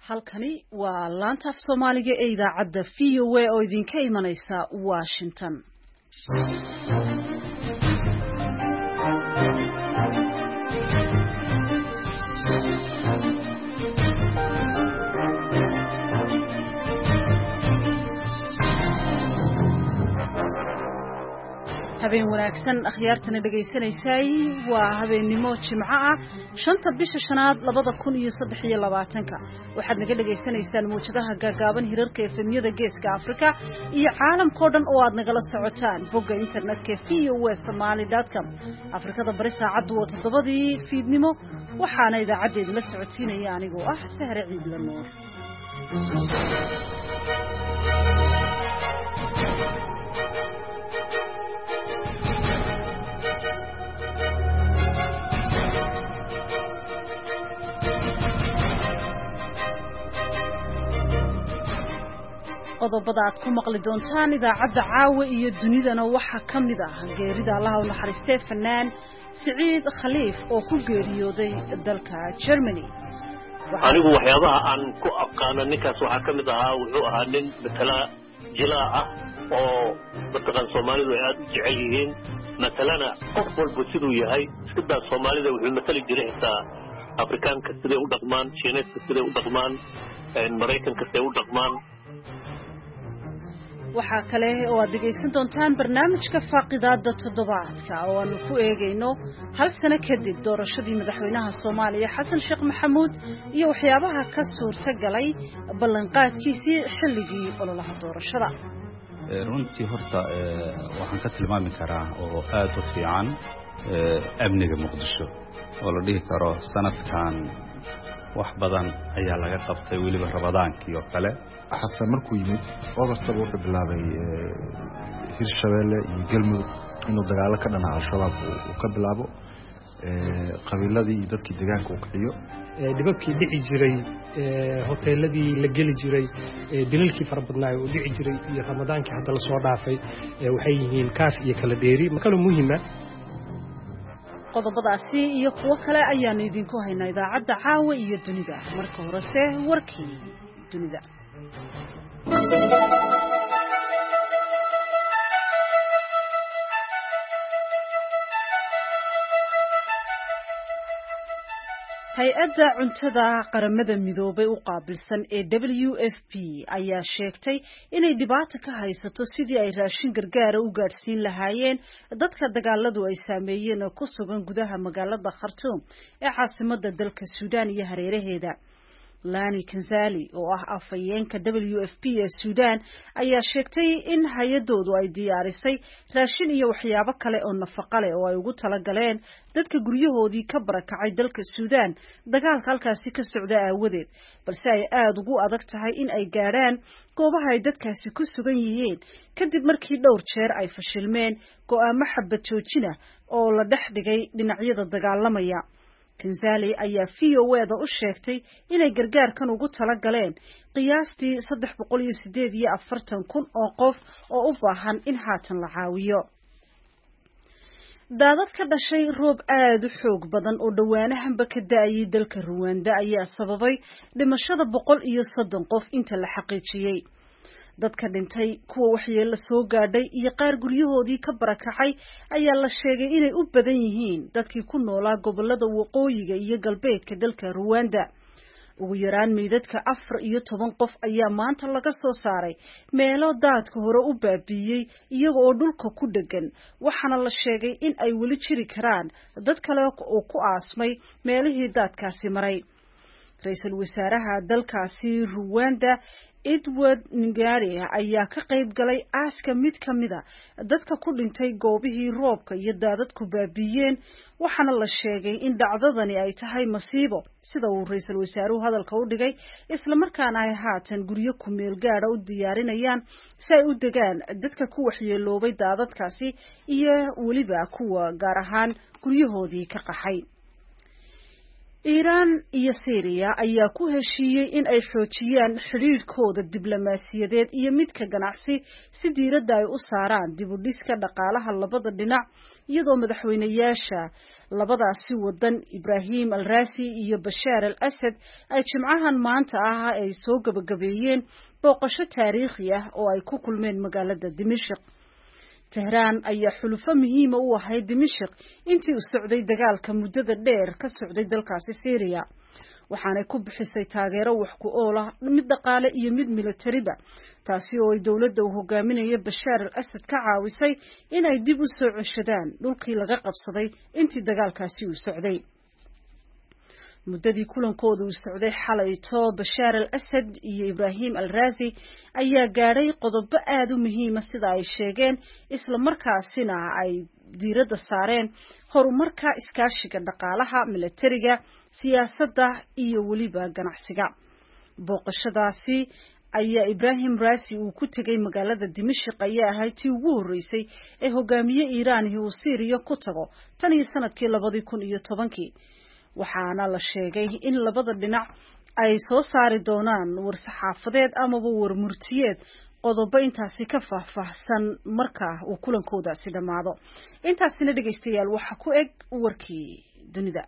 halkani waa laanta af Soomaaliga ee idaacadda VOA oo idinka imanaysa Washington. habeen wanaagsan akhyaartana dhageysanaysay waa habeennimo Jimco ah 5 bisha shanaad 2023 waxaad naga dhageysanaysaan muujadaha gaagaaban hirarka efemyada geeska Afrika iyo caalamka oo dhan oo aad nagala socotaan bogga internetka voasomali.com Afrikada bari saacadu waa 7 fiidnimo waxaana idaacadeeda la socotiinaya anigoo ah Sahre Ciidla Nuur. qodobada aad ku maqli doontaan idaacadda caawa iyo dunidana waxa kamid ah geerida Allah u naxariistay fanaan Saciid Khaliif oo ku geeriyooday dalka Germany. anigu waxyaabaha aan ku aqaano ninkaas waxa kamid ahaa wuxuu ahaa nin matala jilaa oo dadka Soomaalidu ay aad u jecel yihiin matalana qof walba sidoo yahay sida Soomaalida wuxuu matali jiray xitaa Afrikaanka sida u dhaqmaan Shiineedka sida u dhaqmaan Mareykanka sida u dhaqmaan. waxaa kale oo aad dhegeysan doontaan barnaamijka faaqidaada toddobaadka oo aanu ku eegayno hal sano kadib doorashadii madaxweynaha Soomaaliya Xasan Sheekh Maxamuud iyo waxyaabaha ka suurtagalay ballanqaadkiisii xilligii ololaha doorashada. runtii horta waxaan ka tilmaami karaa oo aad u fiican amniga Muqdisho oo la dhihi karo sanadkan wax badan ayaa laga qabtay waliba Ramadaankii oo kale. xasan markuu yimid odorta uu bilaabay Hirshabeelle iyo Galmudug inuu dagaal ka dhanaa al-shabaab uu ka bilaabo qabiiladii iyo dadkii deegaanka uu kiciyo dibabkii dhici jiray hoteeladii la geli jiray dilalkii farbadnaa oo dhici jiray iyo Ramadaankii hadda la soo dhaafay waxay yihiin kaaf iyo kala dheeri makala muhiima. qodobadaasi iyo kuwa kale ayaan idinku haynaa idaacadda caawa iyo dunida. marka horese warkii dunida. hay-adda cuntada qaramada midoobay u qaabilsan ee WFP ayaa sheegtay inay dhibaato ka haysato sidii ay raashin gargaar u gaarsiin lahaayeen dadka dagaaladu ay saameeyeen oo ku sugan gudaha magaalada Khartoum ee caasimadda dalka Suudaan iyo hareeraheeda. Lani Kanzali oo ah afhayeenka WFP ee Suudaan ayaa sheegtay in hay'adoodu ay diyaarisay raashin iyo waxyaabo kale oo nafaqo leh oo ay ugu talagaleen dadka guryahoodii ka barakacay dalka Suudaan dagaalka halkaasi ka socda aawadeed, balse ay aad ugu adag tahay in ay gaaraan goobaha ay dadkaasi ku sugan yihiin kadib markii dhowr jeer ay fashilmeen go'aamo xabad joojina oo la dhex dhigay dhinacyada dagaalamaya. Kanzali ayaa VOA-da u sheegtay inay gargaarkan ugu talagaleen qiyaastii 348,000 oo qof oo u baahan in haatan la caawiyo. daadad ka dhashay roob aad u xoog badan oo dhawaanahanba ka da'ayay dalka Rwanda ayaa sababay dhimashada 130 qof inta la xaqiijiyay. dadka dhintay kuwa waxyeello soo gaadhay iyo qaar guryahoodii ka barakacay ayaa la sheegay inay u badan yihiin dadkii ku noolaa gobolada waqooyiga iyo galbeedka dalka Rwanda. ugu yaraan meydadka 14 qof ayaa maanta laga soo saaray meelo daadka hore u baabiiyay iyaga oo dhulka ku dhagan, waxaana la sheegay in ay weli jiri karaan dad kale oo ku aasmay meelihii daadkaasi maray. ra'iisul wasaaraha dalkaasi Rwanda Edward Ngari ayaa ka qayb galay aaska mid kamida dadka ku dhintay goobihii roobka iyo daadadku baabiyeen, waxaana la sheegay in dhacdadani ay tahay masiibo sida uu ra'iisul wasaaruhu hadalka u dhigay, isla markaana ay haatan guryo ku meel gaar ah u diyaarinayaan si ay u degaan dadka ku waxyeeloobay daadadkaasi iyo waliba kuwa gaar ahaan guryahoodii ka qaxay. Iran iyo Syria ayaa ku heshiiyay in ay xoojiyaan xiriirkooda diblomaasiyadeed iyo midka ganacsi si diiradda ay u saaraan dib u dhiska dhaqaalaha labada dhinac iyadoo madaxweynayaasha labadaasi wadan Ibrahim al-Raisi iyo Bashar al-Assad ay jimcahan maanta ay soo gabagabeeyeen booqasho taariikhi ah oo ay ku kulmeen magaalada Dimashq. Tehran ayaa xulufo muhiim u ahayd Dimashq intii uu socday dagaalka muddada dheer ka socday dalkaasi Syria, waxaanay ku bixisay taageero wax ku ool ah mid dhaqaale iyo mid militariba, taasi oo ay dawladda uu hogaaminayo Bashar al-Assad ka caawisay inay dib u soo ceshadaan dhulkii laga qabsaday intii dagaalkaasi uu socday. muddadii kulankoodu uu socday xalayto Bashar al-Assad iyo Ibrahim al-Raisi ayaa gaadhay qodobo aad u muhiim ah sida ay sheegeen, isla markaasina ay diiradda saareen horumarka iskaashiga dhaqaalaha, militariga, siyaasadda iyo weliba ganacsiga. booqashadaasi ayaa Ibrahim Raisi uu ku tegay magaalada Dimashq ayaa ahayd tii ugu horeysay ee hogaamiye Iiraan uu Syria ku tago tan iyo sanadkii 2010. waxaana la sheegay in labada dhinac ay soo saari doonaan war-saxaafadeed amaba war-murtiyeed qodobo intaasi ka faahfaahsan marka uu kulankoodaasi dhamaado. intaasina dhageystayaal waxa ku eg warkii dunida.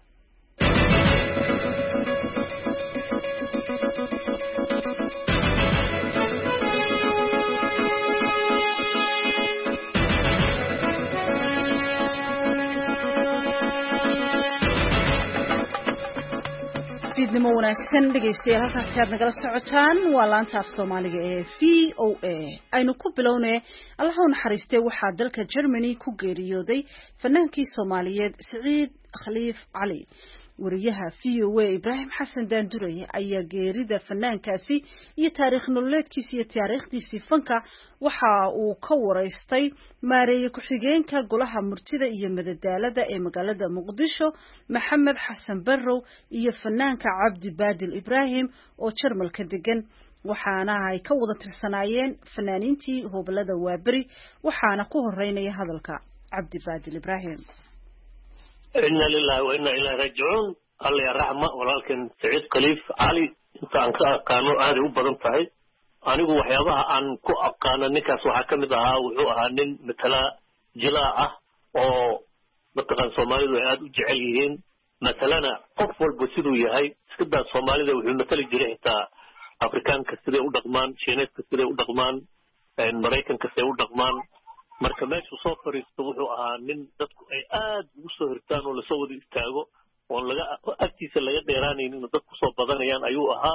fiidnimo wanaagsan dhageystayaal, halkaasi aad nagala socotaan waa laanta af Soomaaliga ee VOA. aynu ku bilownay Allah u naxariistay waxaa dalka Germany ku geeriyooday fanaankii Soomaaliyeed Saciid Khaliif Cali. wariyaha VOA Ibrahim Xasan Daanduray ayaa geerida fanaankaasi iyo taariikh nololeedkiisa iyo taariikhdiisa fanka waxa uu ka wareystay maareeye ku-xigeenka golaha murtida iyo madadaalada ee magaalada Muqdisho Maxamed Xasan Barrow iyo fanaanka Cabdi Baadil Ibrahim oo Jarmalka degan, waxaana ay ka wada tirsanaayeen fanaaniintii hobalada Waaberi. waxaana ku horeynaya hadalka Cabdi Baadil Ibrahim. إنا لله وإنا إليه راجعون. الله يرحمه. ولكن سعيد خليف علي أنت أنك كانوا هذه وبدن تهي أنا جو وحيابها أن كو أبقانا نكاس وحكمتها وحوها نن مثلا جلاعة أو مثلا صومالي وعاد جعليهن مثلا أطفال بسيطو يهي سكدا صومالي ذو مثل جريح تا أفريكان كسيدي ودقمان، شينيس كسيدي ودقمان، مريكان كسيدي ودقمان. marka meesha soo fariisto wuxuu ahaa nin dadku ay aad ugu soo hirtaan oo la soo wada istaago oo laga agtiisa laga dheeraanayn in dadku soo badanayaan ayuu ahaa.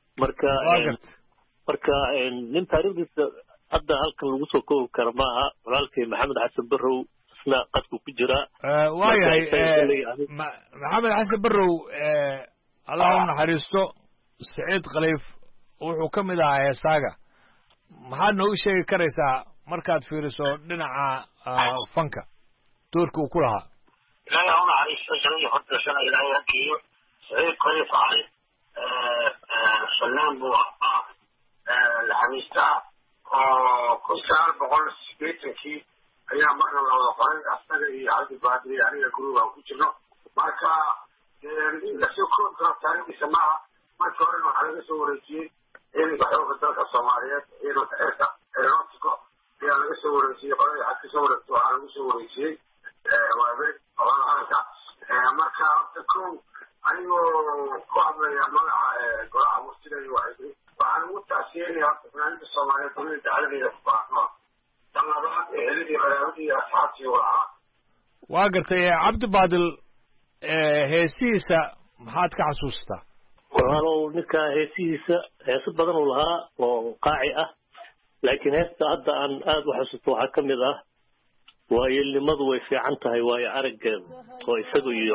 marka nin taariikhdiisa hadda halkan lagu soo koobi karo maaha. walaalkay Maxamed Xasan Barrow isna qadku ku jira. waayahay Maxamed Xasan Barrow Allah u naxariisto. Saciid Khaliif wuxuu ka mid ahaa heesaaga. maxaad noo sheegi karaysaa markaad fiiriso dhinaca fanka doorka uu ku lahaa? ilaahay una cariisto sanadii horta sana ilaahay hakiyo Saciid Khaliif Cali sanaan buu ahaa laxamiista oo 1980 ayaa marna la wada qoray asaga iyo Cabdi Baadil iyo aniga guruga ku jirno. marka la soo koob taariikhdiisa maaha. marka hore waxaa laga soo wareejiyey ciidanka xoogga dalka Soomaaliyeed ciidanka cirka aeronautico ayaa laga soo wareejiyey. qolada xagka soo wareegto waxaa lagu soo wareejiyey Waaberi qolada qaranka. marka horta kow anigoo ku hadlaya magaca golaha murtida iyo waxaan ugu tacsiyeynayaa fanaaniinta Soomaaliyeed dunida dacaladeeda ku baahno tan labaad ehelidii qaraabadii iyo asxaabtii walahaa. waa gartay Cabdi Baadil heesihiisa maxaad ka xasuustaa? walaalow ninka heesihiisa heeso badan uu lahaa oo qaaci ah, laakiin heesta hadda aan aad u xasuusto waxaa ka mid ah waayelnimadu way fiican tahay waayo araggeeda oo isaga iyo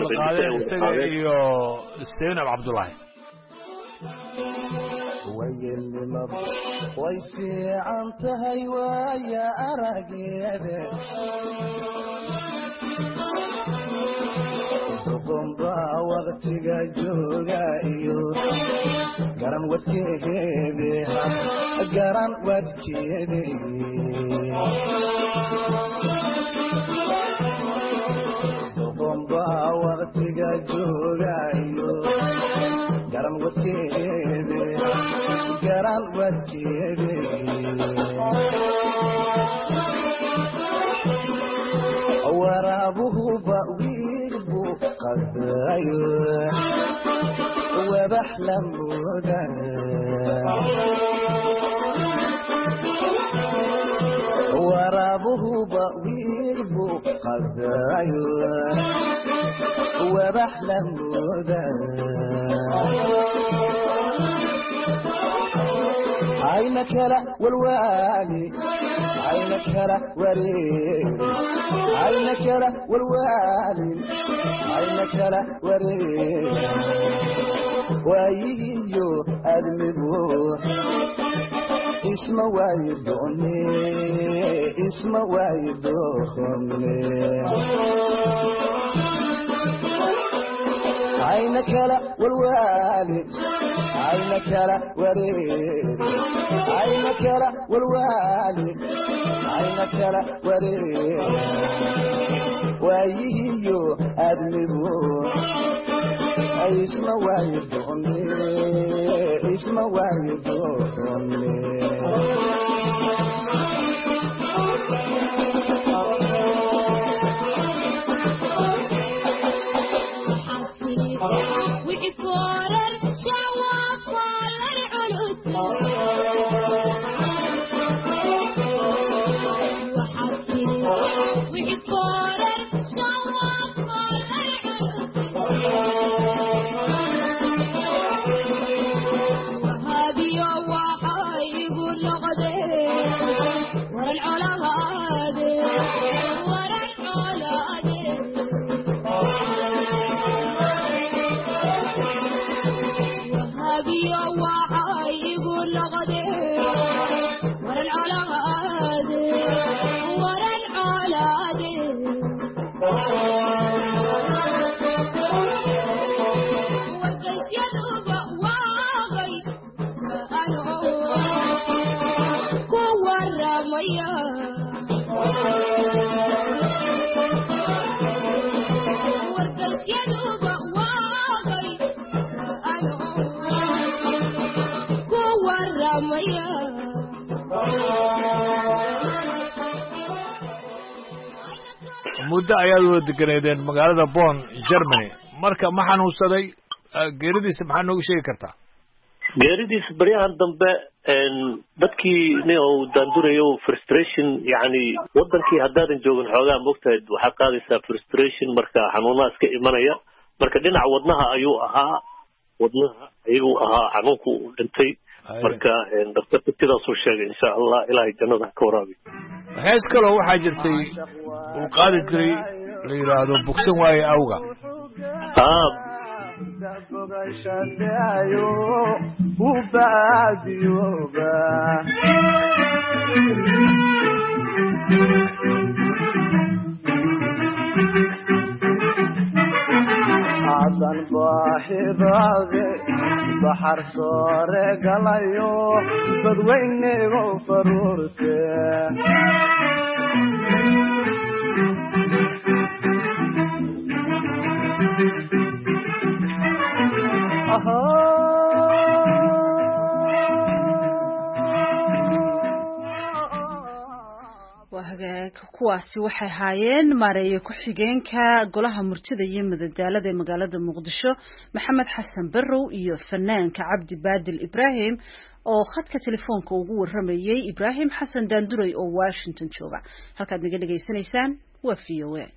Steenab Cabdullaahi. waayelnimadu way fiican tahay waayo araggeeda gomba waqtiga jooga iyo garan wadkeede gomba waqtiga jooga iyo garan wadkeede قدايو وبحلم وده ورابه بويربو قدايو وبحلم وده عينك لا والوالي عينك لا وريد عينك لا والوالي عينك لا وريد ويجيو أدمبو اسم وايدوني اسم وايدوني عينك لا والوالي عينك لا وريد عينك لا والوالي عينك لا وريد ويجيو أدمبو اسم وايدوني اسم وايدوني وعفورر شواف والعلوس وحسي وعفورر شواف والعلوس وهابي وحي يقول نغدي ورا العلا هادي ورا العلا هادي وهابي وحي يقول نغدي ورا العلا هادي ورا العلا هادي ورقت يذوب واقي أنا كور رميا ورقت يذوب واقي أنا كور رميا muddo ayaad wada deganeedeen magaalada Bonn Germany marka ma xanuunsaday geeridiisa maxaa noogu sheegi kartaa geeridiisa baryahan dambe dadkii uu daandurayo frustration yani wadankii haddaadan joogin xoogaa moogtahay waxaad qaadaysaa frustration marka xanuunaha iska imanaya marka dhinaca wadnaha ayuu ahaa wadnaha ayuu ahaa xanuunku dhintay marka dhakhtarka sidaasuu sheegay insha allah ilaahay jannada ka waraabi hees kaloo waxaa jirtay uu qaadi jiray la yidhaahdo bogsan waaye awga عدن باحضاغي بحر صوري قلايو بدويني وفرورتي kuwaasi waxay haayeen maareeye ku-xigeenka golaha murtida iyo madadaalada ee magaalada Muqdisho Maxamed Xasan Barrow iyo fanaanka Cabdi Baadil Ibrahim oo khadka telefoonka ugu waramayay Ibrahim Xasan Daanduray oo Washington jooga halkaad naga dhageysanaysaan waa VOA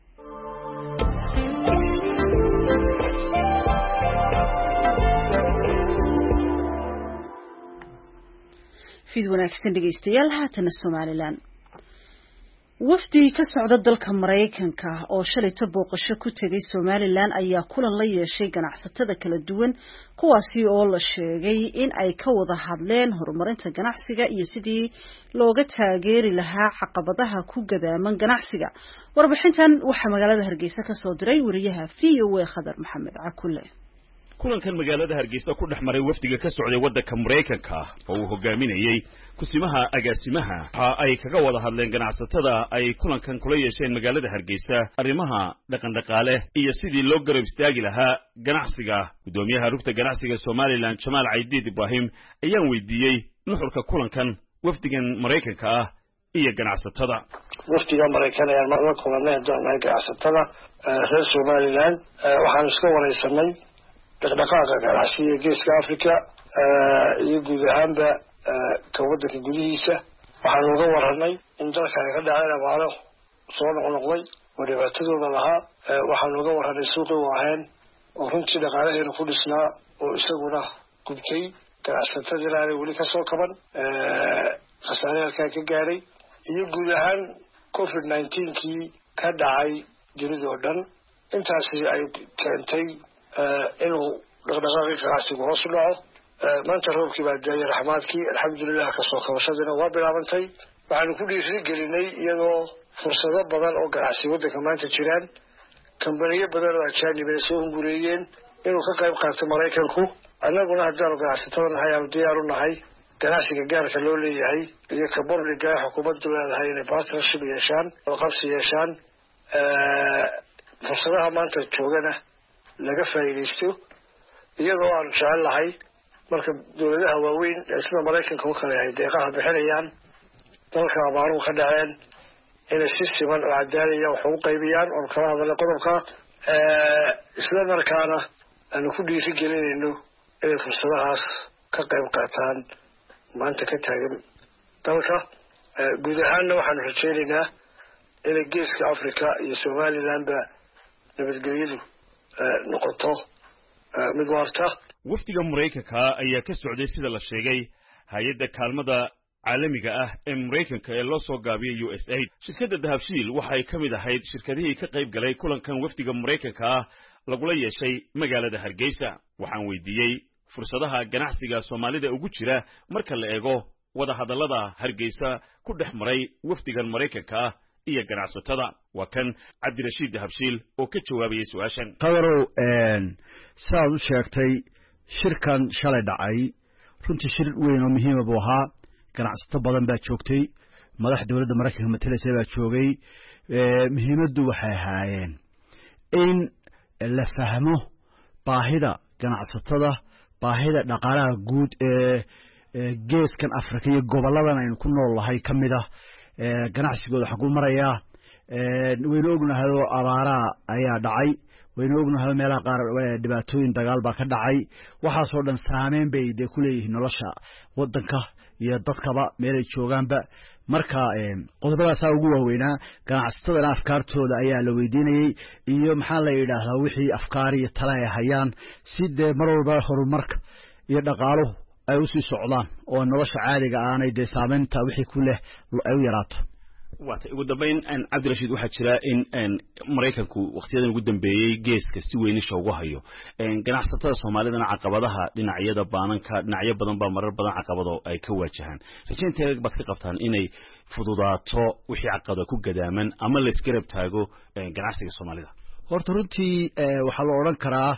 fid wanaagsan dhageystayaal haatana Somaliland wafdi ka socda dalka Mareykanka oo shalay booqasho ku tagay Somaliland ayaa kulan la yeeshay ganacsatada kala duwan kuwaasi oo la sheegay in ay ka wada hadleen horumarinta ganacsiga iyo sidii looga taageeri lahaa caqabadaha ku gadaaman ganacsiga warbixintan waxa magaalada Hargeysa ka soo diray wariyaha VOA Khadar Maxamed Cakulle kulankan magaalada Hargeysa ku dhaxmaray wafdiga ka socday wadanka Mareykanka oo uu hogaaminayay kusimaha agaasimaha waxa ay kaga wada hadleen ganacsatada ay kulankan kula yeesheen magaalada Hargeysa arrimaha dhaqan dhaqaale iyo sidii loo garab istaagi lahaa ganacsiga gudoomiyaha rugta ganacsiga Somaliland Jamal Aidid Ibrahim ayaan weydiiyay nuxurka kulankan wafdigan Mareykanka iyo ganacsatada. wafdiga Mareykan ee la kulanay doonay ganacsatada reer Somaliland waxaan iska wareysanay dhaqdhaqaaqa ganacsiga Geeska Afrika iyo guud ahaanba ka wadanka gudihiisa. waxaan uga waranay in dalka ay ka dhaceen abaaro soo noqnoqday oo dhibaatadooda lahaa. waxaan uga waranay suuqa waaheen oo runtii dhaqaalaheena ku dhisnaa oo isaguna gubtay, ganacsatada ay weli ka soo kaban khasaare halkaa ka gaaray, iyo guud ahaan COVID-19kii ka dhacay dunida oo dhan. intaasi ay keentay inuu dhaqdhaqaaqii ganacsigu hoos u dhaco. maanta roobkii baa daayay raxmaadkii, alxamdulilah kasoo kabashadiina waa bilaabantay. waxaanu ku dhiirigelinay iyadoo fursado badan oo ganacsi waddanka maanta jiraan, kambaniyo badan oo ajaanibay soo hungureeyeen inuu ka qayb qaato Mareykanku. annaguna haddaanu ganacsatada nahay aanu diyaar u nahay ganacsiga gaarka loo leeyahay iyo ka borliga xukuumaddu leedahay inay partnership yeeshaan oo qabsi yeeshaan. fursadaha maanta joogana laga faa'iidaysto, iyadoo aanu jecel lahay marka dowladaha waaweyn ee sida Mareykanka u kale ay deeqaha bixinayaan dalka abaaruhu ka dhaceen inay si siman oo cadaalad wax u qaybiyaan oo kala hadalka qodobka isla markaana aanu ku dhiirigelinayno inay fursadahaas ka qayb qaataan maanta ka taagan dalka. guud ahaanna waxaanu rajaynaynaa inay Geeska Afrika iyo Somalilandba nabadgelyadu noqoto mid waarta. wafdiga Mareykanka ayaa ka socday sida la sheegay hay'adda kaalmada caalamiga ah ee Mareykanka ee loo soo gaabiyay USAID. shirkadda Dahabshiil waxay ka mid ahayd shirkadihii ka qayb galay kulankan wafdiga Mareykanka lagula yeeshay magaalada Hargeysa. waxaan weydiiyey fursadaha ganacsiga Soomaalida ugu jira marka la eego wada hadallada Hargeysa ku dhex maray wafdigan Mareykanka iyo ganacsatada. waa kan Cabdirashiid Dahabshiil oo ka jawaabay su'aashan. qadarow saad u sheegtay shirkan shalay dhacay runtii shir weyn oo muhiim ah ahaa. ganacsato badan baa joogtay, madax dawladda Mareykanka matalaysa baa joogay. muhiimaddu waxay ahaayeen in la fahmo baahida ganacsatada, baahida dhaqaalaha guud ee geeskan Afrika iyo goboladan aynu ku noolahay kamid ah. ganacsigooda xaq u maraya. waynu ognahay oo abaaraha ayaa dhacay, waynu ognahay meelaha qaar dhibaatooyin dagaal baa ka dhacay. waxaasoo dhan saameyn bay ku leeyihiin nolosha waddanka iyo dadkaba meelay joogaanba. marka qodobadaasaa ugu waaweynaa. ganacsatadana afkaartooda ayaa la weydiinayey iyo maxaa la yidhaahdaa wixii afkaar iyo tala ay hayaan si dee mar walba horumarka iyo dhaqaaluhu ay usii socdaan oo nolosha caadiga aanay dee saameynta wixii ku leh ay u yaraato. ugu dambeyn Cabdirashiid waxaa jira in Mareykanku waqtiyadan ugu dambeeyay geeska si weyn isha ugu hayo ganacsatada Soomaalidana caqabadaha dhinacyada baananka dhinacyo badan baa marar badan caqabado ay ka waajahaan. rajaynteeda baad ka qabtaan inay fududaato wixii caqabada ku gadaaman ama la iska rab taago ganacsiga Soomaalida? horta runtii waxaa la oran karaa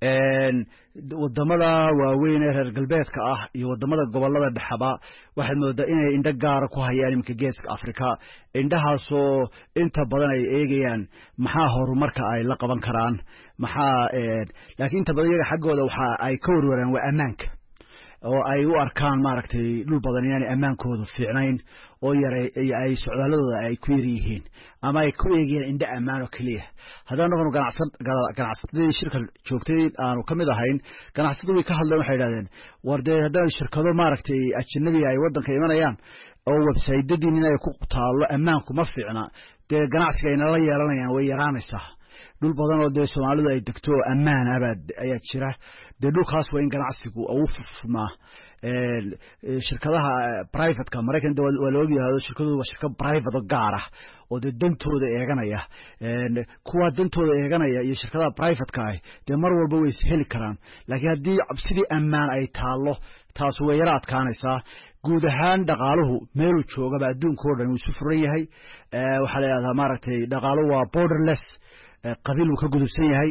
wadamada waaweyn ee reer galbeedka ah iyo wadamada gobolada dhexaba waxay moodaa inay indho gaar ku hayaan imka Geeska Afrika. indhahaasoo inta badan ay eegayaan maxaa horumarka ay la qaban karaan, maxaa laakiin inta badan iyaga xaggooda waxa ay ka warwaraan waa ammaanka oo ay u arkaan maaragtay dhul badan inaan ammaankoodu fiicnayn oo ay socdaaladooda ay ku yar yihiin ama ay ku eegayaan indho ammaan oo kaliya. haddaan noqono ganacsatadii shirka joogtay aanu ka mid ahayn, ganacsatadu way ka hadleen waxay yidhahdeen war dee haddaan shirkado maaragtay ajnabi ay waddanka imanayaan oo websaytadiin inay ku taallo ammaanku ma fiicna, dee ganacsiga ayna la yeelanayaan way yaraanaysaa. dhul badan oo dee Soomaalidu ay degto ammaan ayaa jira. dee dhulkaas waa in ganacsigu ugu furmaa. shirkadaha private-ka Mareykanka waa la ogyahay shirkadoodu waa shirkad private oo gaar ah oo dee dantooda eeganaya. kuwa dantooda eeganaya iyo shirkadaha private-ka ah dee mar walba way heli karaan, laakiin haddii cabsidii ammaan ay taallo taas way yara adkaanaysaa. guud ahaan dhaqaaluhu meeluu joogaba adduunka oo dhan wuu isu furan yahay. waxaa la yidhahdaa maaragtay dhaqaaluhu waa borderless, qabiil uu ka gudubsan yahay,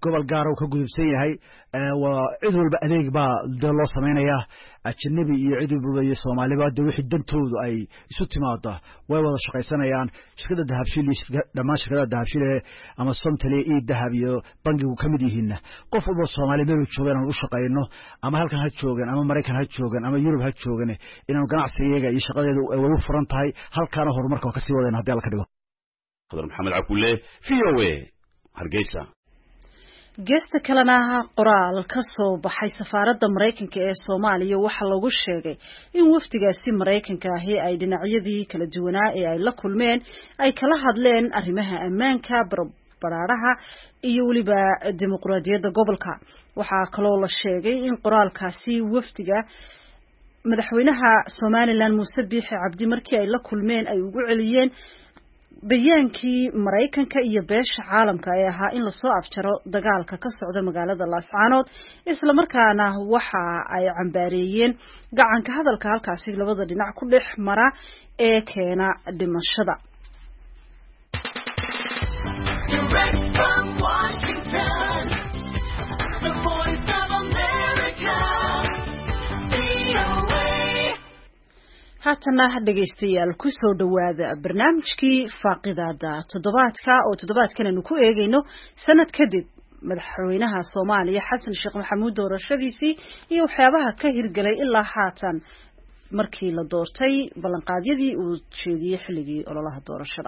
gobol gaar oo ka gudubsan yahay waa cid walba adeeg baa loo sameeyaa ajnabi iyo cid walba iyo Soomaaliba wixii dantoodu ay isu timaado way wada shaqaysanayaan shirkadda dahabshiil dhamaan shirkadda dahabshiil ama Somtali iyo dahab iyo bangigu kamid yihiin qof walba Soomaali meel joogan u shaqayno ama halkan ha joogan ama Mareykan ha joogan ama Yurub ha joogan inaan ganacsiga iyo shaqadeedu ay wada furan tahay halkaana horumarka ka sii wadeen hadii la ka dhigo Qadar Maxamed Cabdulle VOA Hargeysa geesta kalena qoraal ka soo baxay safaaradda Mareykanka ee Soomaaliya waxa lagu sheegay in wafdigaasi Mareykanka ahi ay dhinacyadii kala duwanaa ee ay la kulmeen ay kala hadleen arrimaha ammaanka baraaraha iyo waliba dimuqraadiyadda gobolka waxa kaloo la sheegay in qoraalkaasi wafdiga madaxweynaha Soomaaliland Muuse Biixi Cabdi markii ay la kulmeen ay ugu celiyeen bayaankii Mareykanka iyo beesha caalamka ee ahaa in la soo afjaro dagaalka ka socda magaalada Laascaanood isla markaana waxa ay cambaareeyeen gacanka hadalka halkaasi labada dhinac ku dhex mara ee keena dhimashada haatana dhageystayaal ku soo dhawaada barnaamijkii faaqidaada toddobaadka oo toddobaadkan aanu ku eegayno sanad kadib madaxweynaha Soomaaliya Xasan Sheekh Maxamuud doorashadiisii iyo waxyaabaha ka hirgalay ilaa haatan markii la doortay ballanqaadyadii uu jeediyay xilligii ololaha doorashada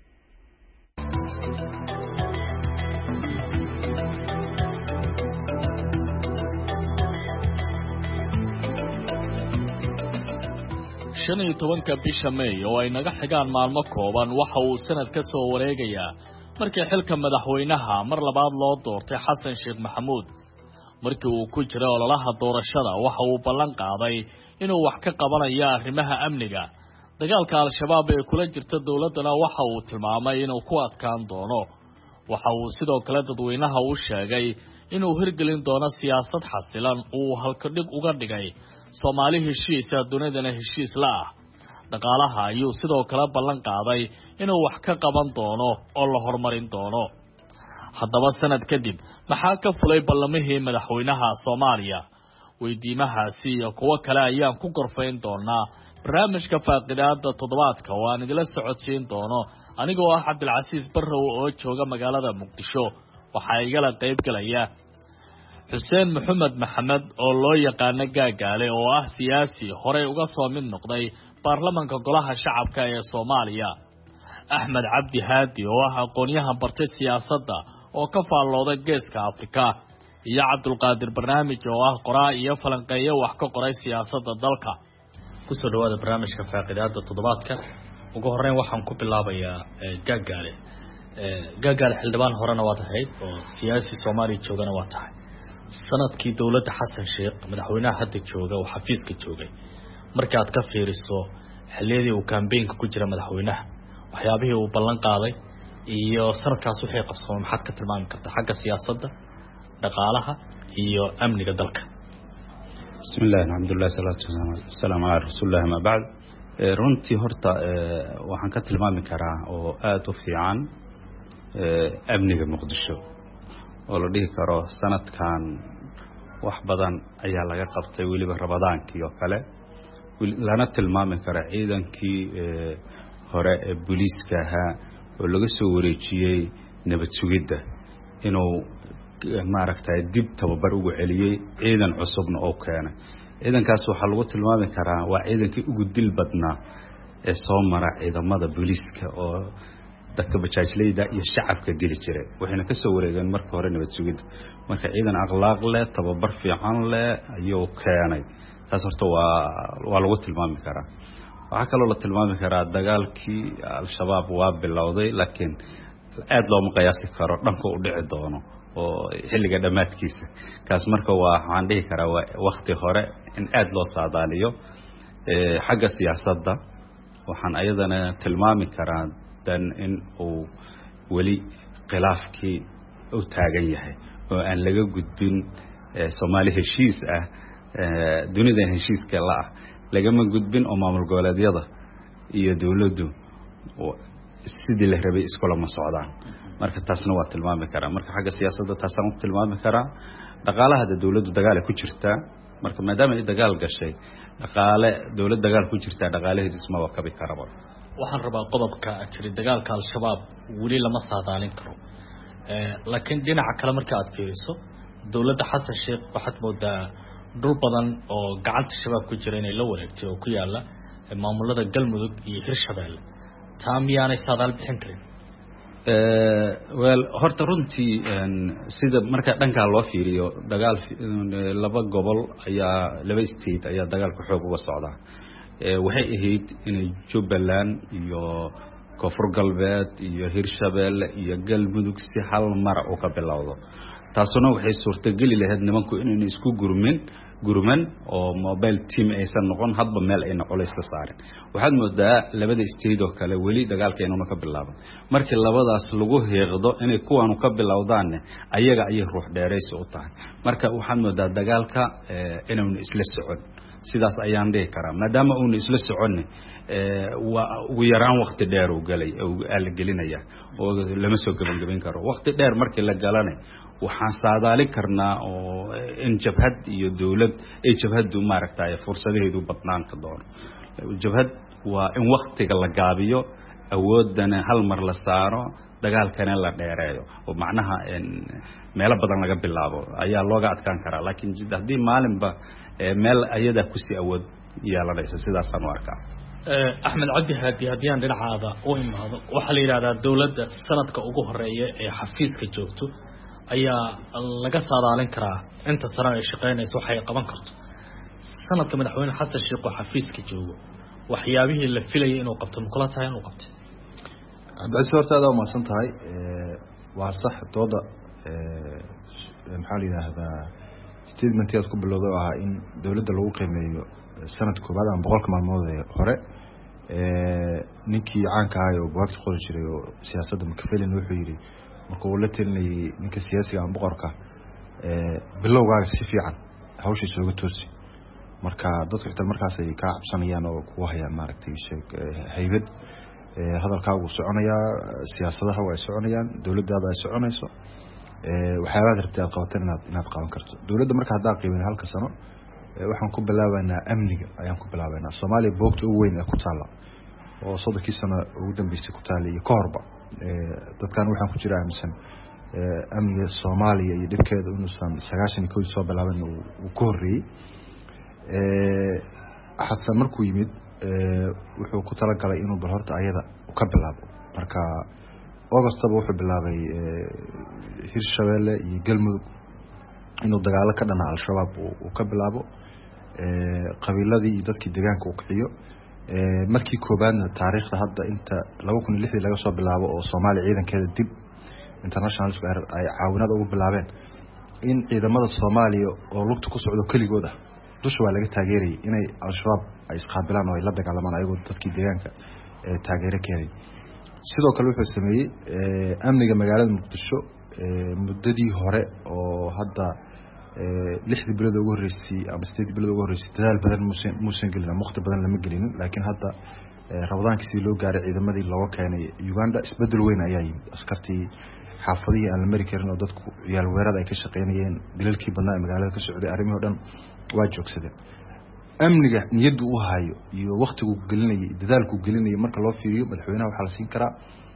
shan iyo tobanka bisha May oo ay naga xigaan maalmo kooban waxa uu sanad ka soo wareegayaa markii xilka madaxweynaha mar labaad loo doortay Xasan Sheekh Maxamuud markii uu ku jiray ololaha doorashada waxa uu ballan qaaday inuu wax ka qabanayo arrimaha amniga dagaalka al-shabaab ee kula jirta dawladana waxa uu tilmaamay inuu ku adkaan doono waxa uu sidoo kale dadweynaha u sheegay inuu hirgelin doono siyaasad xasilan uu halka dhig uga dhigay Soomaali heshiisa dunidana heshiis la ah dhaqaalaha ayuu sidoo kale ballan qaaday inuu wax ka qaban doono oo la horumarin doono haddaba sanad kadib maxaa ka fulay ballamihii madaxweynaha Soomaaliya weydiimahaasi iyo kuwa kale ayaan ku gorfayn doonaa barnaamijka faaqidaada toddobaadka oo aan idila socodsiin doono anigoo ah Cabdilcasiis Barrow oo jooga magaalada Muqdisho waxa igala qayb galaya Xuseen Maxamed Maxamed oo loo yaqaan Gaagaale oo ah siyaasi horey uga soo mid noqday baarlamaanka golaha shacabka ee Soomaaliya Axmed Cabdi Haadi oo ah aqoonyahan bartay siyaasadda oo ka faallooday geeska Afrika iyo Cabdulqaadir Barnaamij oo ah qoraa iyo falanqeeyo wax ka qoray siyaasadda dalka ku soo dhawaada barnaamijka faaqidaada toddobaadka ugu horeyn waxaan ku bilaabayaa Gaagaale xildhibaan horena waad ahayd oo siyaasi Soomaali joogana waa tahay sanadkii dawladda Xasan Sheekh madaxweynaha hadda jooga oo xafiiska joogay markii aad ka fiiriso xiliyadii uu campaign ku jira madaxweynaha waxyaabihii uu ballan qaaday iyo sanadkaas wixii qabsoomay maxaad ka tilmaami kartaa xagga siyaasadda dhaqaalaha iyo amniga dalka bismillaah alxamdulilah salaatu wasalaamu calaa rasuulillahi ma bacd runtii horta waxaan ka tilmaami karaa oo aad u fiican amniga Muqdisho oo la dhihi karo sanadkan wax badan ayaa laga qabtay waliba Ramadaankii oo kale lana tilmaami kara ciidankii hore ee booliiska ahaa oo laga soo wareejiyay nabad sugidda inuu maaragtay dib tababar ugu celiyay ciidan cusubna oo keenay ciidankaas waxa lagu tilmaami karaa waa ciidankii ugu dil badnaa ee soo mara ciidamada booliiska oo dadka bajaajleyda iyo shacabka dili jiray waxayna ka soo wareegeen marka hore nabad sugid marka ciidan akhlaaq leh tababar fiican leh ayuu keenay taas horta waa lagu tilmaami karaa waxa kale oo la tilmaami karaa dagaalkii al-shabaab waa bilowday laakiin aad looma qiyaasi karo dhanka u dhici doono oo xilliga dhamaadkiisa kaas marka waxaan dhihi karaa waqti hore in aad loo saadaaliyo xagga siyaasadda waxaan ayadana tilmaami karaa in uu weli khilaafkii u taagan yahay oo aan laga gudbin Soomaali heshiis ah dunida heshiiska la ah lagama gudbin oo maamul goboleedyada iyo dawladdu sidii la rabay iskula ma socdaan marka taasna waa tilmaami karaa marka xagga siyaasadda taasaan u tilmaami karaa dhaqaalaha dawladdu dagaal ku jirta marka maadaama ay dagaal gashay dhaqaale dawlad dagaal ku jirta dhaqaalaheedu isma waa kabi karaba waxaan rabaa qodobka tiri dagaalka al-shabaab wali lama saadaalin karo laakiin dhinaca kale marka aad fiiriso dawladda xasan sheekh waxaad moodaa dhul badan oo gacanta shabaab ku jira inay la wareegtay oo ku yaala maamulada galmudug iyo hirshabeelle taa miyaanay saadaal bixin karin wel horta runtii sida marka dhankaa loo fiiriyo dagaal laba gobol ayaa laba state ayaa dagaalka xoog uga socdaa waxay ahayd inay Jubbaland iyo Koonfur Galbeed iyo Hirshabeelle iyo Galmudug si hal mar u ka bilowdo taasuna waxay suurtagali lahayd nimanku inay isku gurman oo mobile team aysan noqon hadba meel ay culays ka saareen waxaad moodaa labada state oo kale wali dagaalkeena ka bilaaban markii labadaas lagu heeqdo inay kuwaanu ka bilowdaan ayaga ay ruux dheerayso u tahay marka waxaad moodaa dagaalka inuu isla socon sidaas ayaan dhihi karaa maadaama uu isla socon waa ugu yaraan waqti dheer uu galay oo la gelinaya oo lama soo gaban karo waqti dheer markii la galanay waxaan saadaali karnaa oo in jabhad iyo dawlad ay jabhadu maaragtay fursadaheedu badnaan ka doono jabhad waa in waqtiga la gaabiyo awoodana hal mar la saaro dagaalkana la dheereeyo oo macnaha meelo badan laga bilaabo ayaa looga adkaan karaa laakiin hadii maalinba meel ayada ku si awood yeelanaysa sidaas aan u arkaa axmed cabdi haadi hadii aan dhinacaada u imaado waxa la yiraahdaa dawladda sanadka ugu horeeya ee xafiiska joogto ayaa laga saadaalin karaa inta sano ay shaqeynayso waxay qaban karto sanadka madaxweyne xasan sheekh oo xafiiska joogo waxyaabihii la filayay inuu qabto mukula tahay inuu qabto abdaas hortaada ma san tahay waa sax dooda maxaa la yiraahdaa statement ku bilowday oo ah in dawladda lagu qiimeeyo sanad koobaad ama 100 maalmood hore ninkii caanka ah oo buugta qori jiray oo siyaasadda makafelin wuxuu yiri markuu uu la talinayay ninka siyaasiga aan boqorka bilowgaaga si fiican hawsha soo toosi marka dadku xitaa markaas ay ka cabsanayaan oo ku hayaan maaragtay sheeg haybad hadalkaagu soconaya siyaasadaha way soconayaan dawladda ay soconayso waxyaalaha rabtaa qabataan inaad qaban karto dawladda marka hadaa qiimeyn halka sano waxaan ku bilaabaynaa amniga ayaan ku bilaabaynaa Soomaaliya boogta ugu weyn ee ku taala oo sodokii sano ugu dambeysay ku taala iyo koorba dadkan waxaan ku jiraa amisan amniga Soomaaliya iyo dhibkeeda inuu 91 soo bilaaban uu ku horeeyay xasan markuu yimid wuxuu ku tala galay inuu bal horta ayada ka bilaabo marka August wuxuu bilaabay Hirshabeelle iyo Galmudug inuu dagaal ka dhanaa al-shabaab uu ka bilaabo qabiiladii iyo dadkii deegaanka uu qiyo markii koobaadna taariikhda hadda inta 2006 laga soo bilaabo oo Soomaaliya ciidankeeda dib international square ay caawinad ugu bilaabeen in ciidamada Soomaaliya oo lugta ku socdo kaligooda dusha waa laga taageeray inay al-shabaab ay isqaabilaan oo ay la dagaalamaan ayagoo dadkii deegaanka taageero keenay sidoo kale wuxuu sameeyay amniga magaalada Muqdisho muddadii hore oo hadda 6 bilood ugu horeysay ama 8 bilood ugu horeysay dadaal badan muusan gelin waqti badan lama gelin laakiin hadda Ramadaankii loo gaaray ciidamadii loo keenay Uganda isbedel weyn ayaa yimid askartii xaafadihii aan la mari karin oo dadku yaal weerarada ay ka shaqeynayeen dilalkii badnaa magaalada ka socday arrimaha dhan waa joogsadeen amniga niyadu u hayo iyo waqtigu gelinayay dadaalku gelinayay marka loo fiiriyo madaxweynaha waxa la siin karaa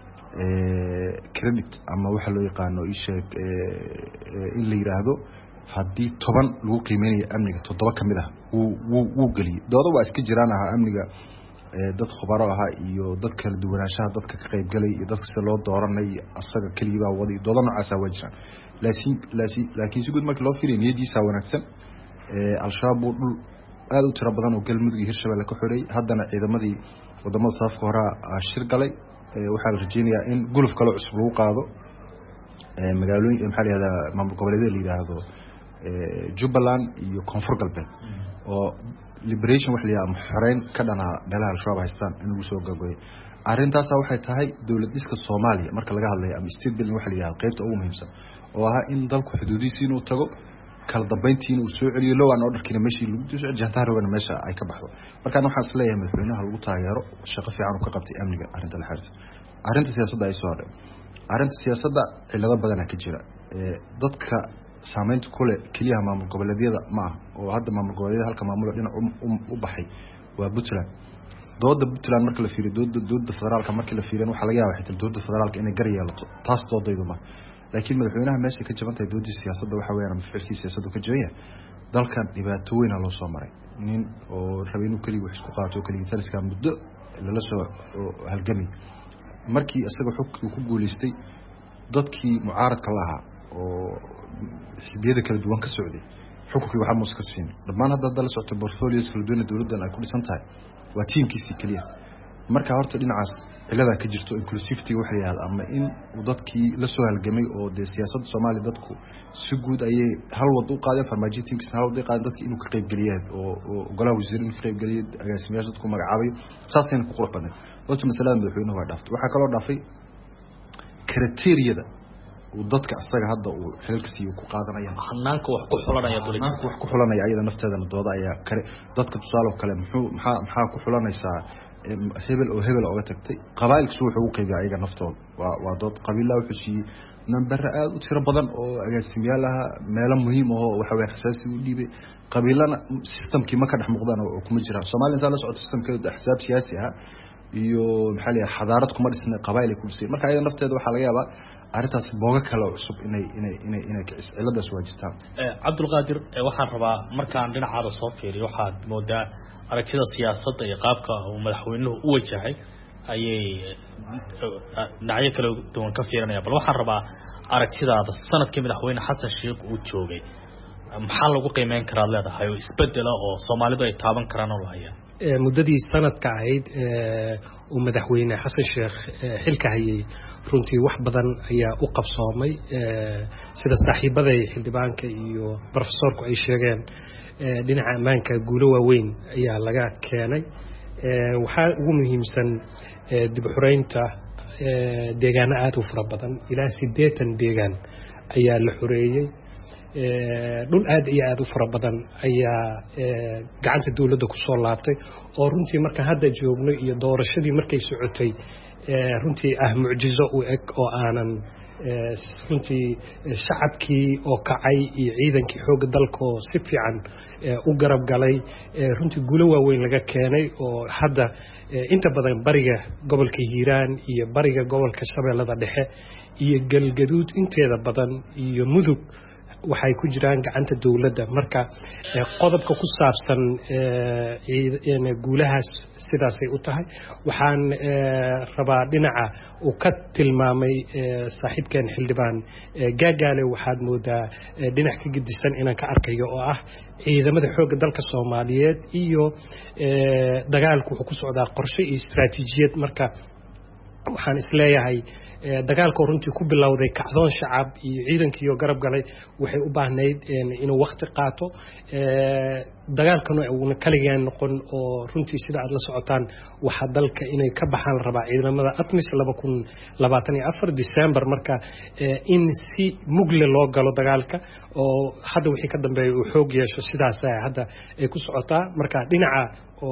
credit ama waxa loo yaqaano isheeg in la yiraahdo hadii 10 lagu qiimeeyo amniga 7 kamid ah uu galiyay doodo waa iska jiraan ah amniga dad khubaro ah iyo dad kala duwanaanshaha dadka ka qayb galay iyo dadka si loo dooranay asaga kaliya wadi doodo noocaas ah wajran laakiin si guud marka loo fiiriyo niyadiisa wanaagsan al-shabaab dhul aad u tiro badan oo Galmudug iyo Hirshabeelle ka xoreeyay haddana ciidamadii wadamada safka hore shir galay waxaa la rajeynayaa in guluf kale cusub lagu qaado magaalooyin maxaa la yiraahdaa maamul goboleedyada la yiraahdo Jubbaland iyo Koonfur Galbeed oo liberation wax la yiraahdo xoreyn ka dhana meelaha al-shabaab haystaan in lagu soo gagoyo arrintaas waxay tahay dawlad dhiska Soomaaliya marka laga hadlayo ama state building wax la yiraahdo qaybta ugu muhiimsan oo ah in dalku xuduudiisa inuu tago kala dambeyntiina uu soo celiyo loo aan orderkiina meeshii lagu soo jantaarowna meesha ay ka baxdo marka waxaan isleeyahay madaxweynaha lagu taageero shaqo fiican uu ka qabtay amniga arrinta la xiriirta arrinta siyaasadda ay soo arrinta siyaasadda cilado badan ka jira dadka saameynta kule kaliya maamul goboleedyada ma ah oo hadda maamul goboleedyada halka maamul dhinac u baxay waa Puntland dooda Puntland marka la fiiriyo dooda federaalka marka la fiiriyo waxa laga yaabaa xitaa dooda federaalka inay gar yeelato taas doodaydu ma laakiin madaxweynaha meesha ka jabantay doodii siyaasadda waxa weeyaan ficilkii siyaasaddu ka jooya dalkan dhibaato weyn loo soo maray nin oo rabay inuu kaliya wax isku qaato kaliya taliska muddo la soo halgamay markii asaga xogku ku guuleystay dadkii mucaaradka lahaa oo xisbiyada kala duwan ka socday xukunkii waxa muska siin dhamaan hadda la socto portfolios kala duwan dawladdan ay ku dhisan tahay waa teamkiisii kaliya marka horta dhinacaas cilada ka jirto inclusivity waxa la yiraahdo ama in dadkii la soo halgamay oo de siyaasadda Soomaaliya dadku si guud ay hal wad u qaadeen farmaajo teamkiisa hal wad u qaadeen dadkii inuu ka qayb galiyay oo golaha wasiirin ka qayb galiyay agaasimayaasha dadku magacaabay saaseen ku qurux badan dadka masalada madaxweynuhu waa dhaftay waxa kale oo dhaafay criteria dadka asaga hadda uu xilkiisa ku qaadanayaan xanaanka wax ku xulanaya dawladda wax ku xulanaya ayada nafteedana dooda ayaa kare dadka tusaale kale maxaa ku xulanaysaa hebel oo tagtay qabaa'ilku wuxuu u qeybiyay ayaga naftooda waa dood qabiilada wuxuu siiyay number aad u tiro badan oo agaasimayaal ah meelo muhiim ah oo waxa weey xasaasi u dhiibay qabiilana systemkii ma ka dhex muuqdaan oo kuma jiraan Soomaaliya la socota systemkeeda axsaab siyaasi ah iyo maxaa la xadaarad kuma dhisna qabaa'il ku dhisay marka ayada nafteeda waxa laga yaabaa arintaas booga kale cusub inay ciladaas waajistaan Cabdulqaadir waxaan rabaa markaan dhinacaada soo fiiriyo waxaad moodaa aragtida siyaasadda iyo qaabka uu madaxweynuhu u wajahay ayay dhinacyo kala duwan ka fiirinaya bal waxaan rabaa aragtidaada sanadkii madaxweyne xasan sheekh uu joogay maxaa lagu qiimeyn karaa leedahay oo isbedela oo Soomaalidu ay taaban karaan oo lahayaan muddadii sanadka ahayd uu madaxweyne xasan sheekh xilka hayay runtii wax badan ayaa u qabsoomay sida saaxiibada xildhibaanka iyo professorku ay sheegeen dhinaca ammaanka guulo waaweyn ayaa laga keenay waxa ugu muhiimsan dib u xureynta deegaano aad u fara badan ilaa 80 deegaan ayaa la xureeyay dhul aad iyo aad u fara badan ayaa gacanta dawladda ku soo laabtay oo runtii marka hadda joogno iyo doorashadii markay socotay runtii mucjizo u eg oo aanan runtii shacabkii oo kacay iyo ciidankii xoogga dalka oo si fiican u garab galay runtii guulo waaweyn laga keenay oo hadda inta badan bariga gobolka Hiiraan iyo bariga gobolka Shabeellada Dhexe iyo Galgaduud inteeda badan iyo Mudug waxay ku jiraan gacanta dawladda marka qodobka ku saabsan guulahaas sidaasay u tahay waxaan rabaa dhinaca uu ka tilmaamay saaxiibkeen xildhibaan gaagaale waxaad moodaa dhinac ka gedisan inaan ka arkayo oo ah ciidamada xoogga dalka Soomaaliyeed iyo dagaalku wuxuu ku socdaa qorshe iyo istaraatiijiyad marka waxaan isleeyahay dagaalka runtii ku bilowday kacdoon shacab iyo ciidankii oo garab galay waxay u baahnayd inuu waqti qaato dagaalkana uu kaliya noqon oo runtii sida aad la socotaan waxa dalka inay ka baxaan la rabaa ciidamada ATMIS 2024 December marka in si mugle loo galo dagaalka oo hadda wixii ka dambeeyay uu xoog yeesho sidaas hadda ay ku socotaa marka dhinaca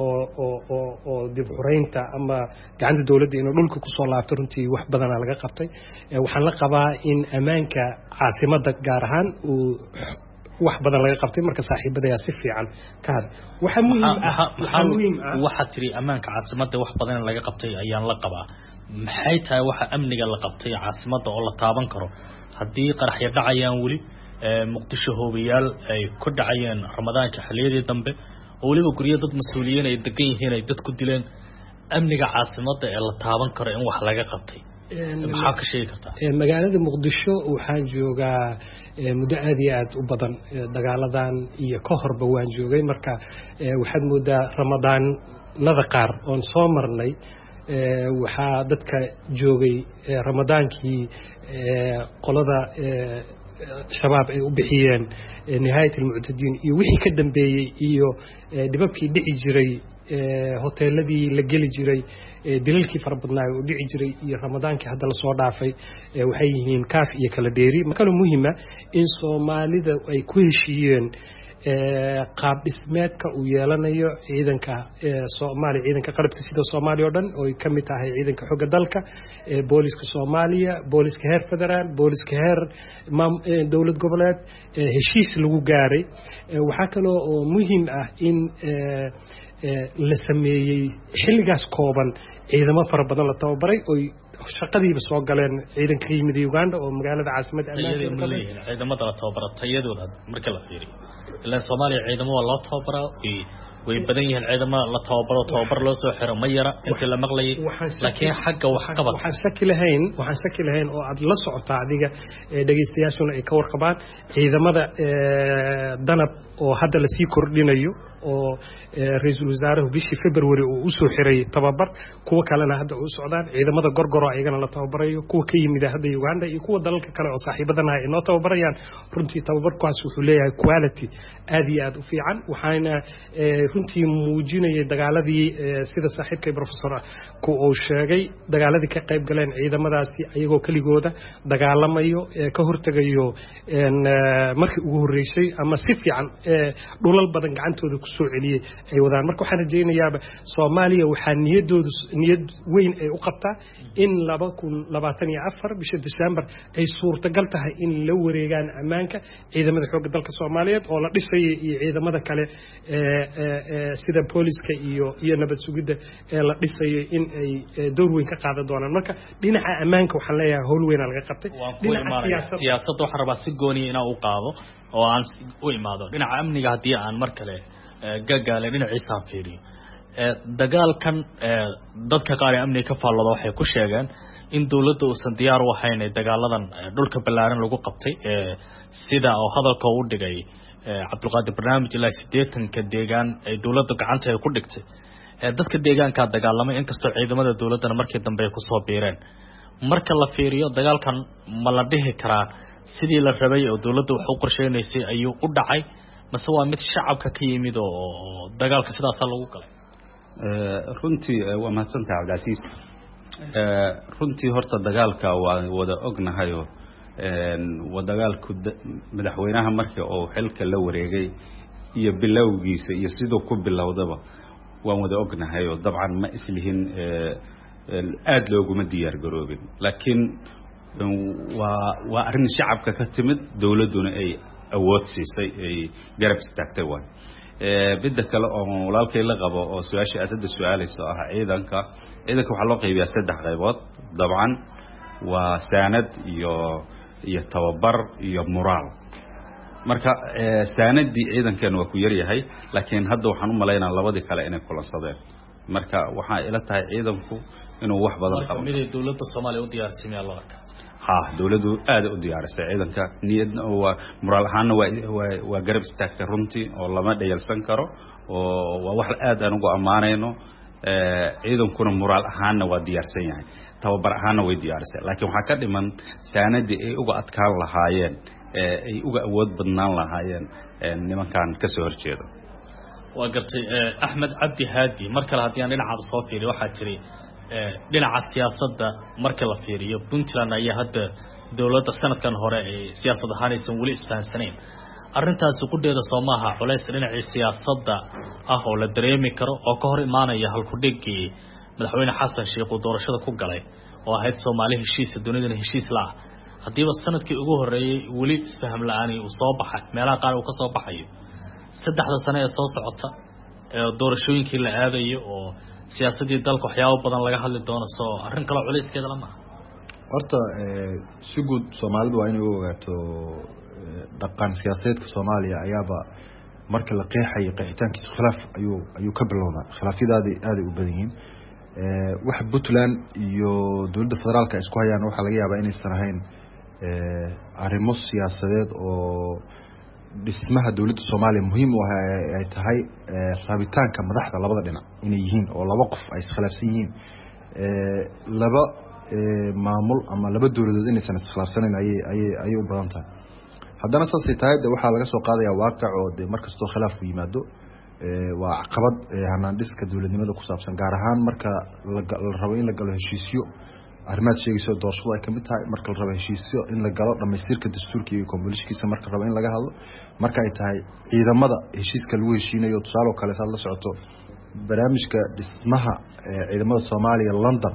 oo dib xureynta ama gacanta dawladda inuu dhulka ku soo laabto runtii wax badan laga qabtay waxaan la qabaa in ammaanka caasimadda gaar ahaan uu wax badan laga qabtay marka saaxiibada si fiican ka had waxa muhiim ah waxa tiri ammaanka caasimadda wax badan laga qabtay ayaan la qabaa maxay tahay waxa amniga la qabtay caasimadda oo la taaban karo haddii qaraxyo dhacayaan wali muqdisho hoobiyaal ay ku dhacayeen ramadaanka xilliyadii dambe oo waliba guryo dad mas'uuliyiin ay degan yihiin ay dad ku dileen amniga caasimadda ee la taaban karo in wax laga qabtay maxaa ka sheegi kartaa magaalada muqdisho waxaan joogaa muddo aad iyo aad u badan dagaaladan iyo ka horba waan joogay marka waxaad moodaa ramadaanada qaar oon soo marnay waxaa dadka joogay ramadaankii qolada shabaab ay u bixiyeen nihaayat almuctadiin iyo wixii ka dambeeyay iyo dibabkii dhici jiray hoteeladii la geli jiray dilalkii farabadnaa oo dhici jiray iyo ramadaankii hadda la soo dhaafay waxay yihiin kaaf iyo kala dheeri marka muhiima in Soomaalida ay ku heshiiyeen qaab dhismeedka uu yeelanayo ciidanka Soomaaliya ciidanka qalabka sida Soomaaliya oo dhan oo ay kamid tahay ciidanka xogga dalka booliska Soomaaliya booliska heer federaal booliska heer dawlad goboleed heshiis lagu gaaray waxa kale oo muhiim ah in la sameeyay xilligaas kooban ciidamo fara badan la tababaray oo shaqadiiba soo galeen ciidanka ka yimid Uganda oo magaalada caasimadda ammaanka ciidamada la tababaray tayadooda marka la fiiriyo ilaa Soomaaliya ciidamo waa loo tababaraa way badan yihiin ciidamo la tababar loo soo xiro ma yara inta la maqlay laakiin xagga wax qabad waxaan shaki lahayn oo aad la socotaa adiga dhageystayaashuna ay ka warqabaan ciidamada danab oo hadda la sii kordhinayo oo ra'iisul wasaaruhu bishii February uu u soo xiray tababar kuwa kalena hadda u socdaan ciidamada gorgoro ayagana la tababarayo kuwa ka yimid hadda Uganda iyo kuwa dalalka kale oo saaxiibadana ay noo tababarayaan runtii tababarkaas wuxuu leeyahay quality aad iyo aad u fiican waxaana runtii muujinayay dagaaladii sida saaxiibkay professor ku uu sheegay dagaaladii ka qayb galeen ciidamadaasi ayagoo kaligooda dagaalamayo ka hortagayo markii ugu horeysay ama si fiican dhulal badan gacantooda ku soo celiyay ay wadaan marka waxaan rajaynayaa Soomaaliya waxa niyad weyn ay u qabtaa in 2024 bisha December ay suurtagal tahay in la wareegaan ammaanka ciidamada xoogga dalka Soomaaliyeed oo la dhisay iyo ciidamada kale sida booliska iyo nabad sugidda ee la dhisay in ay door weyn ka qaadan doonaan marka dhinaca ammaanka waxaan leeyahay howl weyn laga qabtay dhinaca siyaasadda waxa rabaa si gooni ah inuu qaado oo aan u imaado dhinaca amniga hadii aan mar kale gagaale dhinaciisa fiiriyo dagaalkan dadka qaar ee amniga ka faallada waxay ku sheegeen in dawladda uusan diyaar u ahayn dagaaladan dhulka ballaaran lagu qabtay sida oo hadalka uu dhigay Cabdulqaadir barnaamij ilaa 80ka deegaan ay dawladda gacanta ay ku dhigtay dadka deegaanka dagaalamay inkastoo ciidamada dawladda markii dambe ay ku soo biireen marka la fiiriyo dagaalkan ma la dhihi karaa sidii la rabay oo dawladda wax u qorsheynaysay ayuu u dhacay mase waa mid shacabka ka yimid oo dagaalka sidaas lagu galay runtii waa mahadsantahay Cabdicasiis runtii horta dagaalka waa wada ognahay oo wadagaalku madaxweynaha markii uu xilka la wareegay iyo bilowgiisa iyo sidoo ku bilowdaba waan wada ognahay oo dabcan ma islihin aad looguma diyaar garoobin laakiin waa arrin shacabka ka timid dawladuna ay awood siisay ay garab istaagtay waa bidda kale oo walaalkay la qabo oo su'aasha aad su'aalayso ah ciidanka waxa loo qaybiyaa 3 qaybood dabcan waa saanad iyo tababar iyo moral marka saanadii ciidankan waa ku yar yahay laakiin hadda waxaan u maleynaa labadii kale inay kulansadeen marka waxa ila tahay ciidanku inuu wax badan qabo mid dawladda Soomaaliya u diyaarsanay loo arkaa dawladdu aad u diyaarisay ciidanka niyadna waa moral ahaan waa garab istaagtay runtii oo lama dhayalsan karo oo waa wax aad aan ugu amaanayno ciidankuna moral ahaan waa diyaarsan yahay tababar ahaan way diyaarisay laakiin waxa ka dhiman saanadii ay uga adkaan lahaayeen ay uga awood badnaan lahaayeen nimankan ka soo horjeedo waa gartay Axmed Cabdi Haadi marka la hadiyaan dhinaca soo fiiriyo waxa jiray dhinaca siyaasadda marka la fiiriyo Puntland ayaa hadda dawladda sanadkan hore ee siyaasadda hanaysan wali isfahansaneen arrintaas qudheeda Soomaha culays dhinaca siyaasadda ah oo la dareemi karo oo ka hor imaanaya halku dhigii madaxweyne Xasan Sheekh oo doorashada ku galay oo ahayd Soomaaliya heshiis dunidana heshiis la hadiiba sanadkii ugu horeeyay wali isfaham la'aan uu soo baxay meelaha qaar uu ka soo baxayo 3 sano ee soo socota doorashooyinkii la aadayo oo siyaasadii dalka waxyaabo badan laga hadli doono soo arrin kale culayskeeda lama horta si guud Soomaalidu waa inay ogaato dhaqan siyaasadeedka Soomaaliya ayaaba marka la qeexay qeexitaankiisu khilaaf ayuu ka bilowdaa khilaafyadaadi aad u badan yihiin wax Puntland iyo dawladda federaalka isku hayaan waxa laga yaabaa inaysan ahayn arrimo siyaasadeed oo dhismaha dawladda Soomaaliya muhiim u ah ay tahay rabitaanka madaxda labada dhinac inay yihiin oo laba qof ay iskhilaafsan yihiin laba maamul ama laba dawladood inaysan iskhilaafsanayn ayay u badan tahay haddana saasay tahay waxaa laga soo qaadayaa waaqic oo markastoo khilaaf ku yimaado waa caqabad hanaan dhiska dawladnimada ku saabsan gaar ahaan marka la rabo in la galo heshiisyo arrimaad sheegayso doorashadu ay kamid tahay marka la rabo heshiisyo in la galo dhamaystirka dastuurka iyo combolishkiisa marka rabo in laga hadlo marka ay tahay ciidamada heshiiska lagu heshiinayo tusaale kale saad la socoto barnaamijka dhismaha ciidamada Soomaaliya London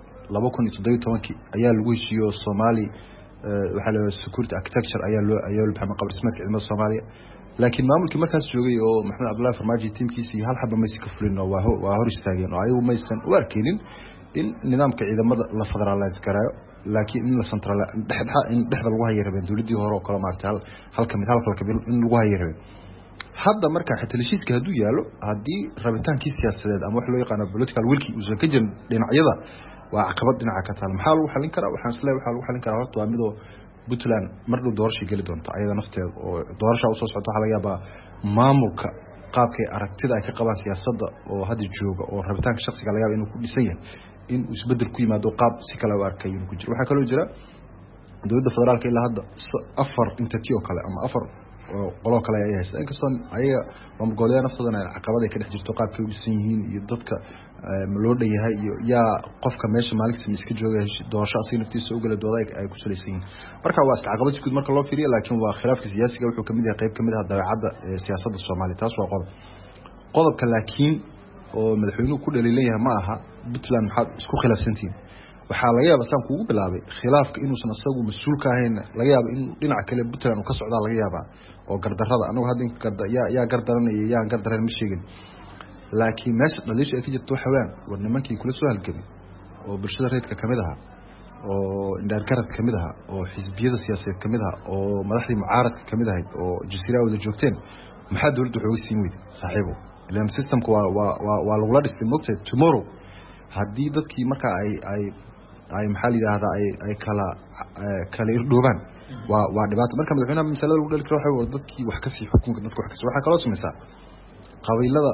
2017 ayaa lagu heshiiyo Soomaali waxa la security architecture ayaa loo baxay qabar dhismeedka ciidamada Soomaaliya laakiin maamulkii markaas joogay oo Maxamed Cabdullaahi Farmaajo teamkiisa hal xaba ma iska fulin oo waa hor istaageen oo ayagu ma aysan u arkeenin in nidaamka ciidamada la federalize garayo laakiin in la central dhexda lagu hayo rabeen dawladii hore oo kala maartay halka mid in lagu hayo rabeen hadda marka xitalishiiska haduu yaalo hadii rabitaankii siyaasadeed ama wax loo yaqaan political wilki uu ka jirin dhinacyada waa caqabad dhinaca ka taal maxaa lagu xalin karaa waxaan isleeyahay waxa lagu xalin karaa horta waa midoo Puntland mar dhow doorasho gali doonta ayada nafteeda oo doorasho u soo socota waxa laga yaabaa maamulka qaabkay aragtida ay ka qabaan siyaasadda oo hadda jooga oo rabitaanka shakhsiga laga yaabo inuu ku dhisan yahay in uu isbedel ku yimaado qaab si kale u arkay inuu ku jiro waxa kale oo jira dowladda federaalka ilaa hadda afar entity oo kale ama afar qolo kale ay haysan inkastoo ayaga maamulgoboleedyada naftooda caqabad ay ka dhex jirto qaabkay u dhisan yihiin iyo dadka loo dhayahay iyo yaa qofka meesha maalintii iska jooga doorasho asii naftiisa u gala dooday ay ku salaysan yihiin marka waa caqabad guud marka loo fiiriyo laakiin waa khilaafka siyaasiga wuxuu kamid yahay qayb kamid ah dabeecadda siyaasadda Soomaaliya taas waa qodobka laakiin oo madaxweynuhu ku dhaliilayahay ma aha Puntland maxaad isku khilaafsantiin waxaa laga yaabaa saan kuugu bilaabay khilaafka inuusan asagu mas'uul ka ahayn laga yaabo in dhinaca kale Puntland uu ka socdaa laga yaabaa oo gardarrada anagu hadda yaa gardaranaya yaa gardaran ma sheegin laakiin meesha dhaliisha ay ka jirto waxa weeyaan war nimankii kula soo halgamay oo bulshada reedka kamid aha oo indhaar garad kamid aha oo xisbiyada siyaasadeed kamid aha oo madaxdii mucaaradka kamid ahayd oo jasiiraha wada joogteen maxaa dawladdu xooga siin weyday saaxiibo ilaan systemku waa lagula dhistay moogtahay tomorrow haddii dadkii marka ay maxaa la yiraahdaa ay kala irdhoobaan waa dhibaato marka madaxweynaha misalada lagu dhali karo waxa weeye dadkii wax ka sii xukunka dadka wax ka sii waxa kala samaysaa qabiilada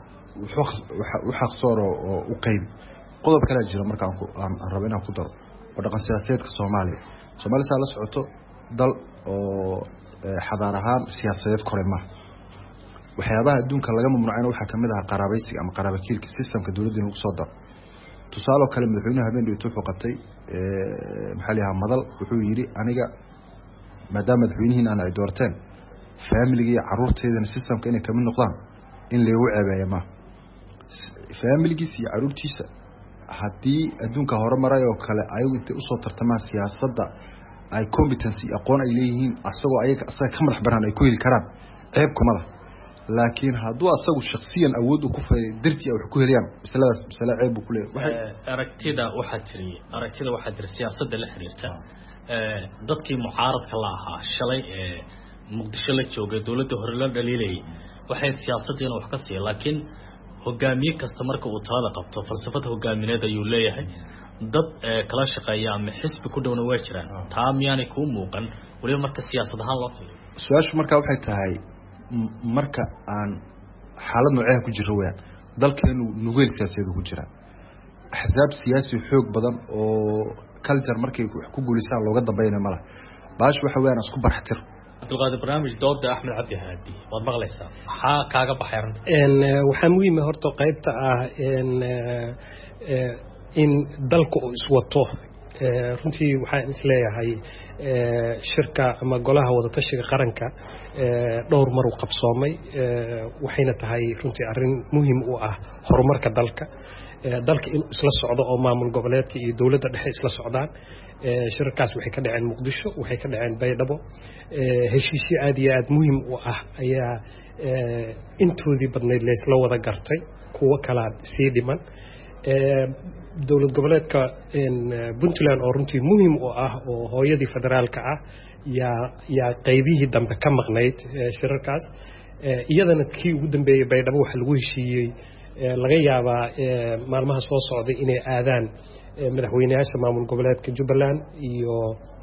waxa soo u qayb qodob kale jira marka aan rabo inaan ku daro oo dhaqan siyaasadeedka Soomaaliya saa la socoto dal oo xadaar ahaan siyaasadeed kore ma waxyaabaha adduunka laga mamnuucayna waxa kamid ah qaraabaysiga ama qaraabakiilka systemka dawladda lagu soo daro tusaale kale madaxweynaha habeen dhawto wuxuu qabtay maxaa la madal wuxuu yiri aniga maadaama madaxweynihiina ay doorteen family iyo caruurteedana systemka inay kamid noqdaan in leeyahay ceebeeyo ma family-giisa iyo caruurtiisa haddii adduunka horumaray oo kale ayagu intay usoo tartamaan siyaasadda ay competency aqoon ay leeyihiin asagoo asaga ka madax banaan ay ku heli karaan ceeb kumada laakiin hadduu asagu shakhsiyan awood u ku fay dirti ay wax ku heliyaan misaladaas misala ceeb buu ku leeyahay aragtida waxaa jira siyaasadda la xiriirta dadkii mucaaradka la ahaa shalay muqdisho la joogay dawladda hore la dhaliilayay waxay siyaasadda wax ka siiyay laakiin hogaamiye kasta marka uu talada qabto falsafada hogaamineed ayuu leeyahay dad kala shaqeeya ama xisbi ku dhawna waa jiraan taa miyaanay ku muuqan waliba marka siyaasad ahaan loo fiiriyo su'aashu marka waxay tahay marka aan xaalad nooceeda ku jiro weeyaan dalkeenu nugeel siyaasadeed ku jira axsaab siyaasi xoog badan oo culture markay ku guuleystaan looga dambeeyay malaha baash waxa weeyaan isku barxtir abdulqaadir barnaamij dooda Axmed Cabdi Haadi waad maqlaysaa maxaa kaaga baxay arrinta waxaa muhiim ah horta qaybta ah in dalku uu iswato runtii waxaan isleeyahay shirka ama golaha wada tashiga qaranka dhowr mar uu qabsoomay waxayna tahay runtii arrin muhiim u ah horumarka dalka in isla socdo oo maamul goboleedka iyo dawladda dhexe isla socdaan shirkaas waxay ka dhaceen Muqdisho waxay ka dhaceen Baydhabo heshiisyo aad iyo aad muhiim u ah ayaa intoodii badneed la wada gartay kuwa kala sii dhiman dawlad goboleedka Puntland oo runtii muhiim u ah oo hooyadii federaalka ah yaa qaybihii dambe ka maqnayd shirkaas iyadana kii ugu dambeeyay Baydhabo waxa lagu heshiiyey laga yaabaa maalmaha soo socday inay aadaan madaxweynayaasha maamul goboleedka Jubbaland iyo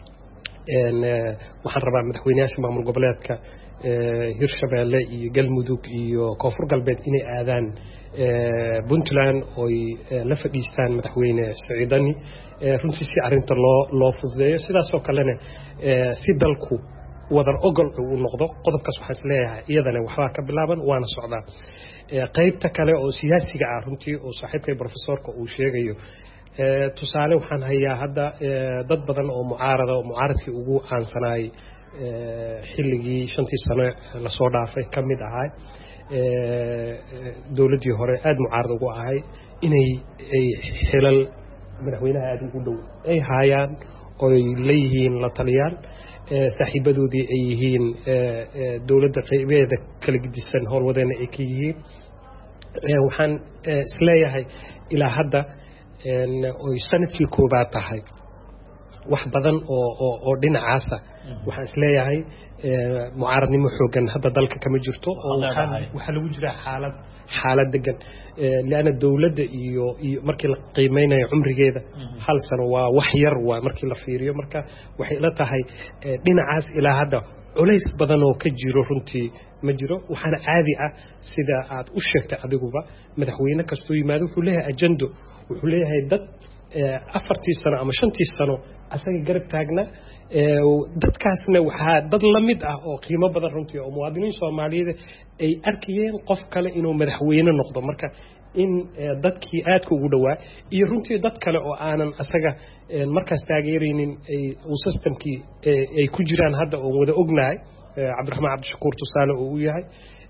waxaan rabaa madaxweynayaasha maamul goboleedka Hirshabeelle iyo Galmudug iyo Koonfur Galbeed inay aadaan Puntland oo la fadhiistaan madaxweyne Siciidani runtii si arinta loo fududeeyo sidaas oo kalena si dalku wadar ogol uu noqdo qodobkaas waxa isleeyahay iyadana waxba ka bilaaban waana socdaa qaybta kale oo siyaasiga ah runtii oo saaxiibkay professorka uu sheegayo tusaale waxaan hayaa hadda dad badan oo mucaaradkii ugu aansanaayay xilligii 5 sano la soo dhaafay ka mid ahaa dawladdii hore aad mucaarad ugu ahay inay xilal madaxweynaha aad ugu dhow ay hayaan oo ay leeyihiin la taliyaan saaxiibadoodii ay yihiin dawladda qaybeeda kala gedisan howlwadeena ay ka yihiin waxaan isleeyahay ilaa hadda oy sanadkii koobaad tahay wax badan oo dhinacaasa waxaan isleeyahay mucaaradnimo xoogan hadda dalka kama jirto oo waxaa lagu jiraa xaalad degan leana dawladda iyo markii la qiimeynayo cumrigeeda 1 sano waa wax yar waa markii la fiiriyo marka waxay la tahay dhinacaas ilaa hadda culays badan oo ka jiro runtii ma jiro waxaana caadi ah sida aad u sheegtay adiguba madaxweyne kastoo yimaado wuxuu leeyahay ajando wuxuu leeyahay dad 4 sano ama 5 sano asaga garab taagna dadkaasna waxaa dad la mid ah oo qiimo badan runtii oo muwaadiniin Soomaaliyeed ay arkayeen qof kale inuu madaxweyne noqdo marka in dadkii aadka ugu dhawaa iyo runtii dad kale oo aanan asaga markaas taageeraynin uu systemkii ay ku jiraan hadda oo wada ognahay Cabdiraxmaan Cabdishakuur tusaale oo uu yahay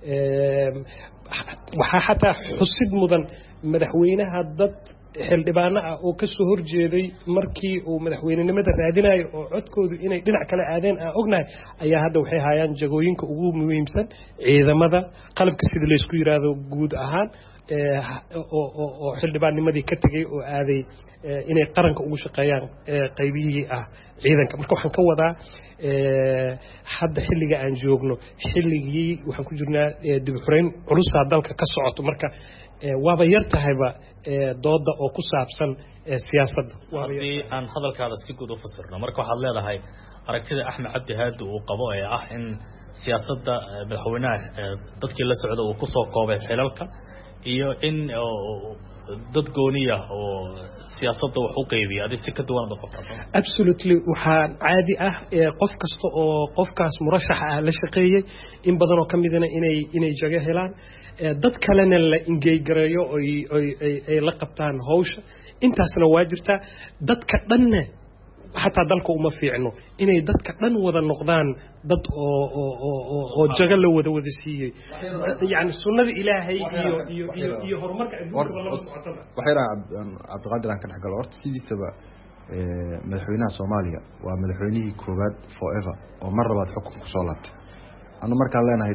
waxaa xataa xusid mudan madaxweynaha dad xildhibaano ah oo ka soo horjeeday markii uu madaxweynenimada raadinayo oo codkoodu inay dhinac kale aadeen aan ognahay ayaa hadda waxay hayaan jagooyinka ugu muhiimsan ciidamada qalabka sida la isku yiraahdo guud ahaan oo xildhibaannimadii ka tagay oo aaday inay qaranka ugu shaqeeyaan qaybihii ah ciidanka marka waxaan ka wadaa hadda xilliga aan joogno xilligii waxaan ku jirnaa dib u xurayn culusa dalka ka socoto marka waaba yar tahayba dooda oo ku saabsan siyaasadda haddii aan hadalkaada si guud u fasirno marka waxaad leedahay aragtida Axmed Cabdi Haadi uu qabo ee ah in siyaasadda madaxweynaha dadkii la socda uu ku soo koobay xilalka iyo in dad gooniya oo siyaasadda wax u qeybiya adii si ka duwan qabtaa absolutely waxaa caadi ah qof kasta oo qofkaas murashax ah la shaqeeyay in badan oo kamidana inay jaga helaan dad kalena la engage gareeyo ay la qabtaan hawsha intaasna waa jirtaa dadka dhanna حتى دلك وما في عنه إني دتك دن وذا النقدان دت أو جعل وذا وذسيه يعني السنة الإلهي يهرمك وحيرا عبد القادر كان حق الأرض سيدي سبا مدحوينها صوماليا ومدحوينه كوباد forever ومرة بعد حكم كسولات أنا مرة قال لنا هي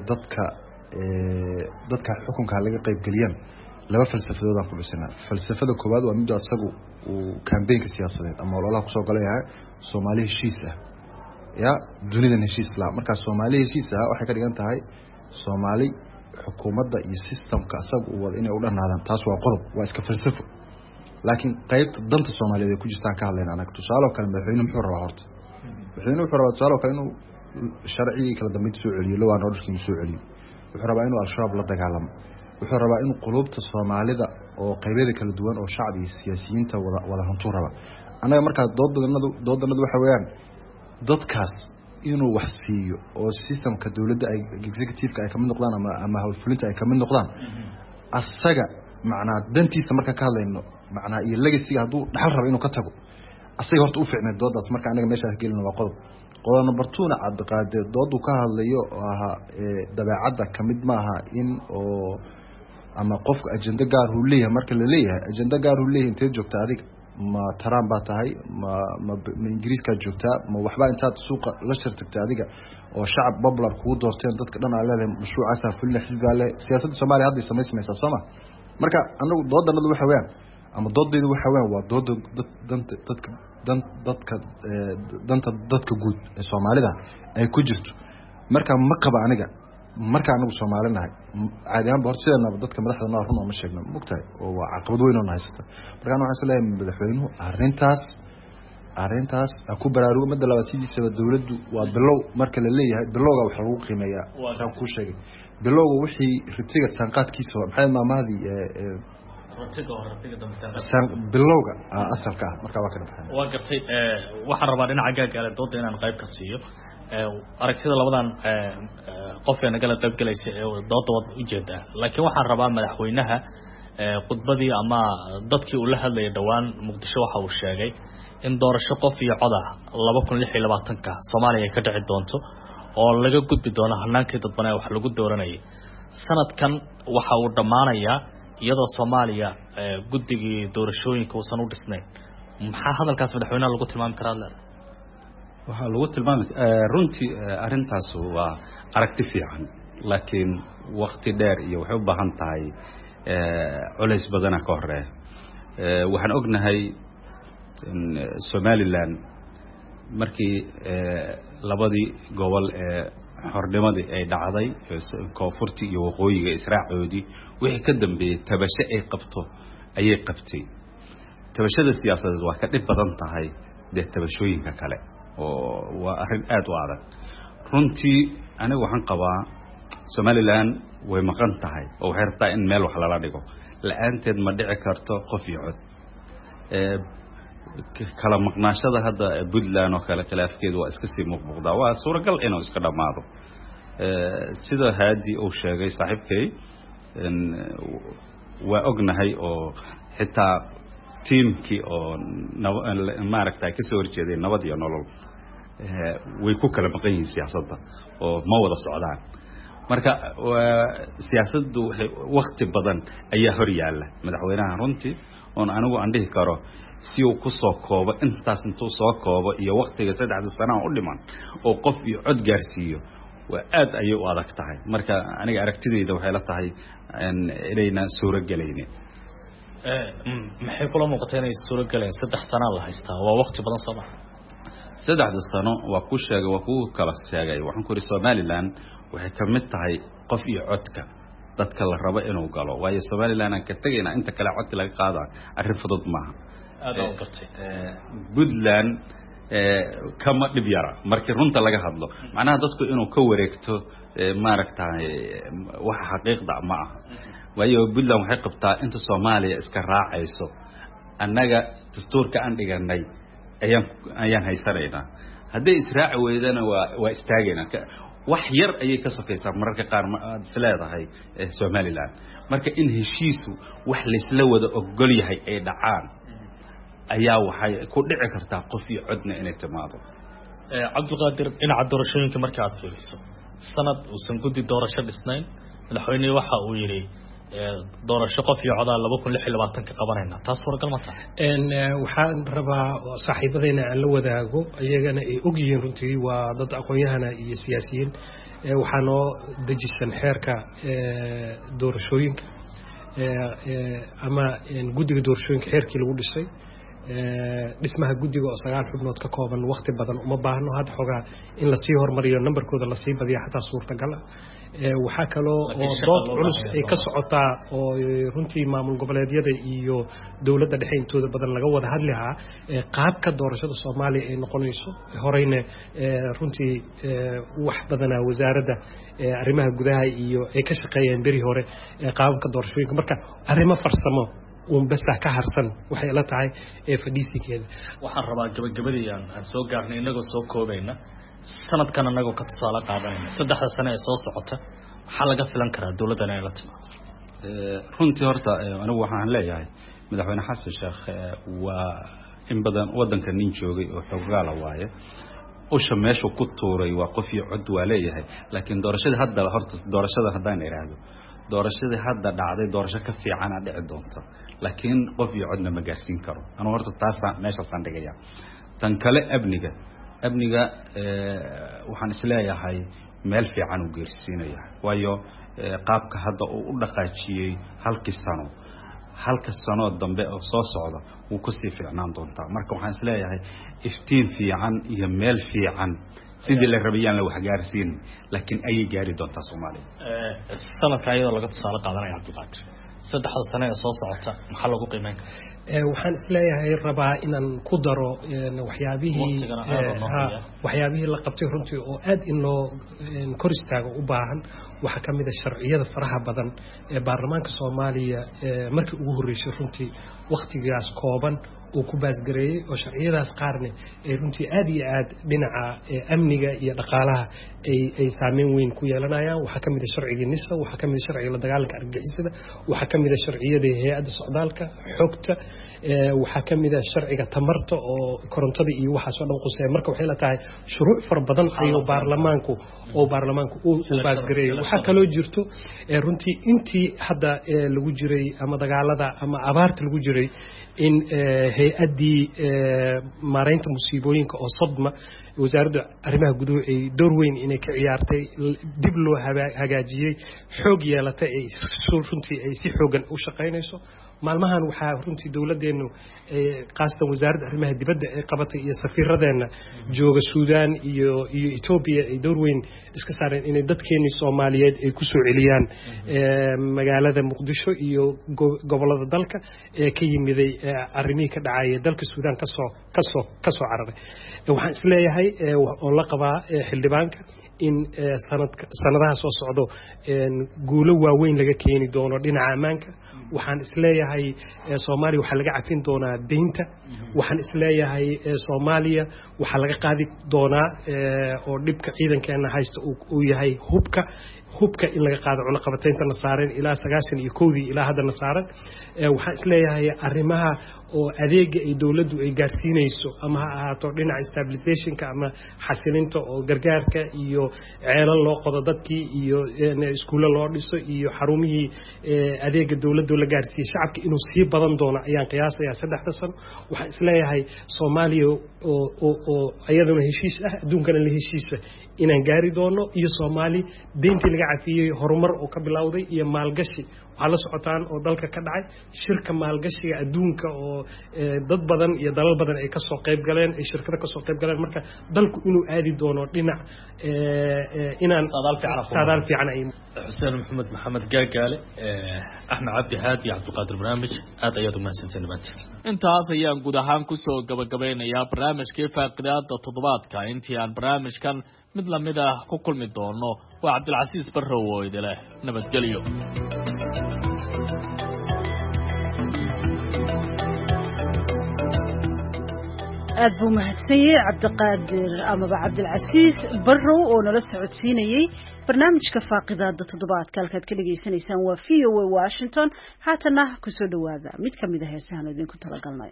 دتك حكم كهالجا قيب قليان لما فلسفة ذا في السنة فلسفة كوباد ومبدأ السجو وكامبين كسياسية أما والله كسر قليها صومالي شيسة يا دوني نشيس لا مركز صومالي شيسة وحكي لي أنت هاي صومالي حكومة ده يسيستم كسب وإني أقول أن هذا تاسوا قلب وإسك فلسفة لكن قيد ضمن الصومالي ده كوجي استعكال لنا أنا كتسأله كان بحينهم حر وعرض بحينهم حر وتسأله كانوا شرعي كلا دميت سوعلي لو أنا رجل سوعلي وحرب إنه الشراب لا تجعلهم wuxuu rabaa in qulubta Soomaalida oo qaybeeda kala duwan oo shacbiga siyaasiyiinta wada hantu raba anaga marka dooddanadu waxa weeyaan dadkaas inuu wax siiyo oo systemka dawladda ay executive-ka ay kamid noqdaan ama hawlfulinta ay kamid noqdaan asaga macnaa dantiisa marka ka hadlayno macnaa iyo legacy haduu dhaxal rabo inuu ka tago asaga horta u fiicnay dooddaas marka anaga meesha ka gelin waa qodob number 2 na Cabdi Qaadir doodu ka hadlayo aha dabeecadda kamid maaha in oo ama qofka ajenda gaar uu leeyahay marka la leeyahay ajenda gaar uu leeyahay intee joogta adiga ma Trump baa tahay ma Ingiriiska joogta ma waxba intaad suuqa la shirtagtay adiga oo shacab popular ku doorteen dadka dhan aan leedahay mashruucaas fulin xisbiga leh siyaasadda Soomaaliya hadda sameysmaysa Soomaa marka anagu dooddanadu waxa weeyaan ama dooddeedu waxa weeyaan waa dood dadka guud ee Soomaalida ay ku jirto marka ma qaba aniga marka anagu Soomaalinahay caadi ahaan boorteena dadka madaxda noo run oo ma sheegno mugtahay oo waa caqabad weyn oo haysata marka waxaan isleeyahay madaxweynuhu arintaas ku baraarugo mid labaad sidiisaba dawladdu waa bilow marka la leeyahay bilowga waxa lagu qiimeeyaa waxaan ku sheegay bilowga wixii ritiga sanqaadkiisa maxay maamaadii bilowga asalka marka waa ka dhaxay waa gartay waxaan rabaa dhinaca gaagaale doodda inaan qayb ka siiyo aragtida labadan qof ee nagala qayb galaysa ee doodda wad u jeedaa laakiin waxaan rabaa madaxweynaha khudbadii ama dadkii uu la hadlayay dhawaan muqdisho waxa uu sheegay in doorasho qof iyo cod ah 2026 Soomaaliya ay ka dhici doonto oo laga gudbi doono hanaankii dadbanaa wax lagu dooranayay sanadkan waxa uu dhamaanayaa iyadoo Soomaaliya guddigii doorashooyinka uusan u dhisnayn maxaa hadalkaas madaxweynaha lagu tilmaami karaa waxa lagu tilmaami runtii arintaas waa aragti fiican laakiin waqti dheer iyo waxay u baahan tahay culays badan ka hore waxaan ognahay Somaliland markii labadii gobol ee xornimadii ay dhacday koonfurti iyo waqooyiga israacoodi wixii ka dambeeyay tabasho ay qabto ayay qabtay tabashada siyaasadeed waa ka dhib badan tahay tabashooyinka kale oo waa arin aad u adag runtii anigu waxaan qabaa Somaliland way maqan tahay oo waxay rabtaa in meel wax lala dhigo la'aanteed ma dhici karto qof iyo cod kala maqnaashada hadda Puntland oo kale khilaafkeedu waa iska sii muuqda waa suuragal inuu iska dhamaado sida haadi uu sheegay saaxiibkay waa ognahay oo xitaa teamkii oo maaragtay ka soo horjeeday nabad iyo nolol way ku kala maqan yihiin siyaasadda oo ma wada socdaan marka siyaasaddu waqti badan ayaa hor yaala madaxweynaha runtii oo anigu aan dhihi karo si uu ku soo koobo intaas intuu soo koobo iyo waqtiga 3 sano u dhiman oo qof iyo cod gaarsiiyo waa aad ay u adag tahay marka aniga aragtidayda waxay la tahay inayna suuro galaynin maxay kula muuqatay inay suuro galeen 3 sano la haystaa waa waqti badan soo ma 3 sano waa ku sheegay waa ku kala sheegay waxaan ku ri Somaliland waxay ka mid tahay qof iyo codka dadka la rabo inuu galo waayo Somaliland aan ka tagayna inta kale cod laga qaada arrin fudud maaha aad u gartay Puntland kama dhib yara markii runta laga hadlo macnaha dadku inuu ka wareegto maaragtay wax xaqiiqda ma aha waayo Puntland waxay qabtaa inta Soomaaliya iska raacayso annaga dastuurka aan dhiganay ayaan haysanaynaa haddii israaci weydana waa istaagayna wax yar ayay ka safaysaa mararka qaar aad isleedahay Somaliland marka in heshiisu wax la isla wada ogol yahay ay dhacaan ayaa waxay ku dhici kartaa qof iyo codna inay timaado Cabdulqaadir dhinaca doorashooyinka marka aad fiiriso sanad uusan guddi doorasho dhisnayn madaxweynaha waxa uu yiri doorasho qof iyo cod 2026 ka qabanayna taas suuragal ma tahay waxaan rabaa saaxiibadayna aan la wadaago ayagana ay og yihiin runtii waa dad aqoon-yahana iyo siyaasiyiin waxaan oo dejisan xeerka doorashooyinka ama guddiga doorashooyinka xeerkii lagu dhisay dhismaha guddiga oo 9 xubnood ka kooban waqti badan uma baahno had xogaa in la sii hormariyo numberkooda la sii badiyo xataa suurtagal waxa kale oo dood culus ay ka socotaa oo runtii maamul goboleedyada iyo dawladda dhexe intooda badan laga wada hadlayaa qaabka doorashada Soomaaliya ay noqonayso horeyna runtii wax badana wasaaradda arrimaha gudaha iyo ay ka shaqeeyeen bari hore qaabka doorashooyinka marka arrimo farsamo bas ka harsan waxay la tahay fadhiisigeeda waxaan rabaa gabagabadii aan soo gaarnay inagoo soo koobayna sanadkan anagoo ka tusaale qaadanayna 3 sano ee soo socota waxa laga filan karaa dawladda inay la timaado runtii horta anigu waxaan leeyahay madaxweyne xasan sheekh waa in badan wadanka nin joogay oo xogaala waaye usha meesha ku tuuray waa qof iyo cod waa leeyahay laakiin doorashada hadda horta doorashada haddaan iraahdo doorashada hadda dhacday doorasho ka fiican ah dhici doonto laakiin qof iyo codna ma gaarsiin karo anu horta taas meesha saan dhigaya tan kale abniga waxaan isleeyahay meel fiican u gaarsiinaya waayo qaabka hadda uu u dhaqaajiyay halka sano dambe oo soo socda uu ku sii fiicnaan doontaa marka waxaan isleeyahay iftiin fiican iyo meel fiican sidii la rabayaan la wax gaarsiin laakiin ay gaari doontaa Soomaaliya sanadka ayadoo laga tusaale qaadanaya Cabdulqaadir 3 sano ee soo socota maxaa lagu qiimeyn waxaan isleeyahay rabaa inaan ku daro waxyaabihii la qabtay runtii oo aad in loo kor istaago u baahan waxaa ka mid a sharciyada faraha badan ee baarlamaanka Soomaaliya markii ugu horeysay runtii waqtigaas kooban uu ku baasgareeyay oo sharciyadaas qaarne ay runtii aad iyo aad dhinaca amniga iyo dhaqaalaha ay saameyn weyn ku yeelanayaan waxaa ka mid ah sharciga NISA waxaa ka mid ah sharciga la dagaalanka argagixisada waxaa ka mid ah sharciyada hay'adda socdaalka xogta waxaa ka mid ah sharciga tamarta oo korontada iyo waxaas oo dhan quseeya marka waxay la tahay shuruuc far badan ayuu baarlamaanku u baasgareeyay waxaa kaloo jirto runtii intii hadda lagu jiray ama dagaalada ama abaarta lagu jiray in hay'addii maareynta musiibooyinka oo Sodma wasaaradda arrimaha gudaha ay door weyn inay ka ciyaartay dib loo hagaajiyay xoog yeelatay ay runtii ay si xoogan u shaqaynayso maalmahan waxaa runtii dawladdeenu qaasatan wasaaradda arrimaha dibadda ay qabatay iyo safiiradeena jooga Suudaan iyo Ethiopia ay door weyn iska saareen inay dadkeenii Soomaaliyeed ay ku soo celiyaan magaalada Muqdisho iyo gobolada dalka ee ka yimiday arrimihii ka dhacay dalka Suudaan ka soo cararay waxaan isleeyahay oo la qabaa xildhibaanka in sanadaha soo socdo guulo waaweyn laga keeni doono dhinaca ammaanka waxaan isleeyahay Soomaaliya waxa laga cafin doonaa deynta waxaan isleeyahay Soomaaliya waxa laga qaadi doonaa oo dhibka ciidankeena haysta uu yahay hubka in laga qaado cunaqabataynta nasaaran ilaa 91 ilaa hadda nasaaran waxaan isleeyahay arrimaha oo adeega ay dawladdu ay gaarsiinayso ama ha ahaato dhinaca stabilizationka ama xasilinta oo gargaarka iyo ceelal loo qodo dadkii iyo iskuulo loo dhiso iyo xarumihii adeega dawladdu la gaarsiiyay shacabka inuu sii badan doono ayaan qiyaasayaa 3 sano waxaan isleeyahay Soomaaliya oo ayaduna heshiis ah adduunkana la heshiisa inaan gaari doono iyo Soomaali deyntii laga cafiyay horumar oo ka bilowday iyo maalgashi waxa la socotaan oo dalka ka dhacay shirka maalgashiga adduunka oo dad badan iyo dalal badan ay ka soo qayb galeen ay shirkado ka soo qayb galeen marka dalku inuu aadi doono dhinac inaan saadaal fiican ay Xuseen Maxamed Gaagaale Axmed Cabdi Haadi Cabdiqaadir barnaamij aad ayaad u mahadsantahay maanta intaas ayaan guud ahaan ku soo gabagabeynayaa barnaamijkii faaqidaada toddobaadka intii aan barnaamijkan mid la mid ah ku kulmi doono waa Cabdilcasiis Barrow oo idile nabadgelyo aad buu mahadsanyahay Cabdiqaadir ama Cabdilcasiis Barrow oo nala socodsiinayay barnaamijka faaqidaada toddobaadka halkaad ka dhageysanaysaan waa VOA Washington haatana ku soo dhawaada mid ka mid ah heesahan idinku talagalnay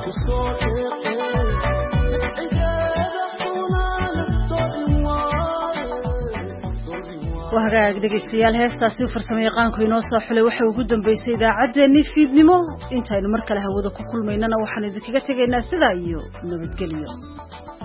وهاجاك dhegeystayaal heestaasi u farsamay yaqaanku inoo soo xulay waxa ugu dambeysay idaacadeennii fiidnimo intaynu mar kale hawada ku kulmaynana waxaan idinkaga tegaynaa sidaa iyo nabadgelyo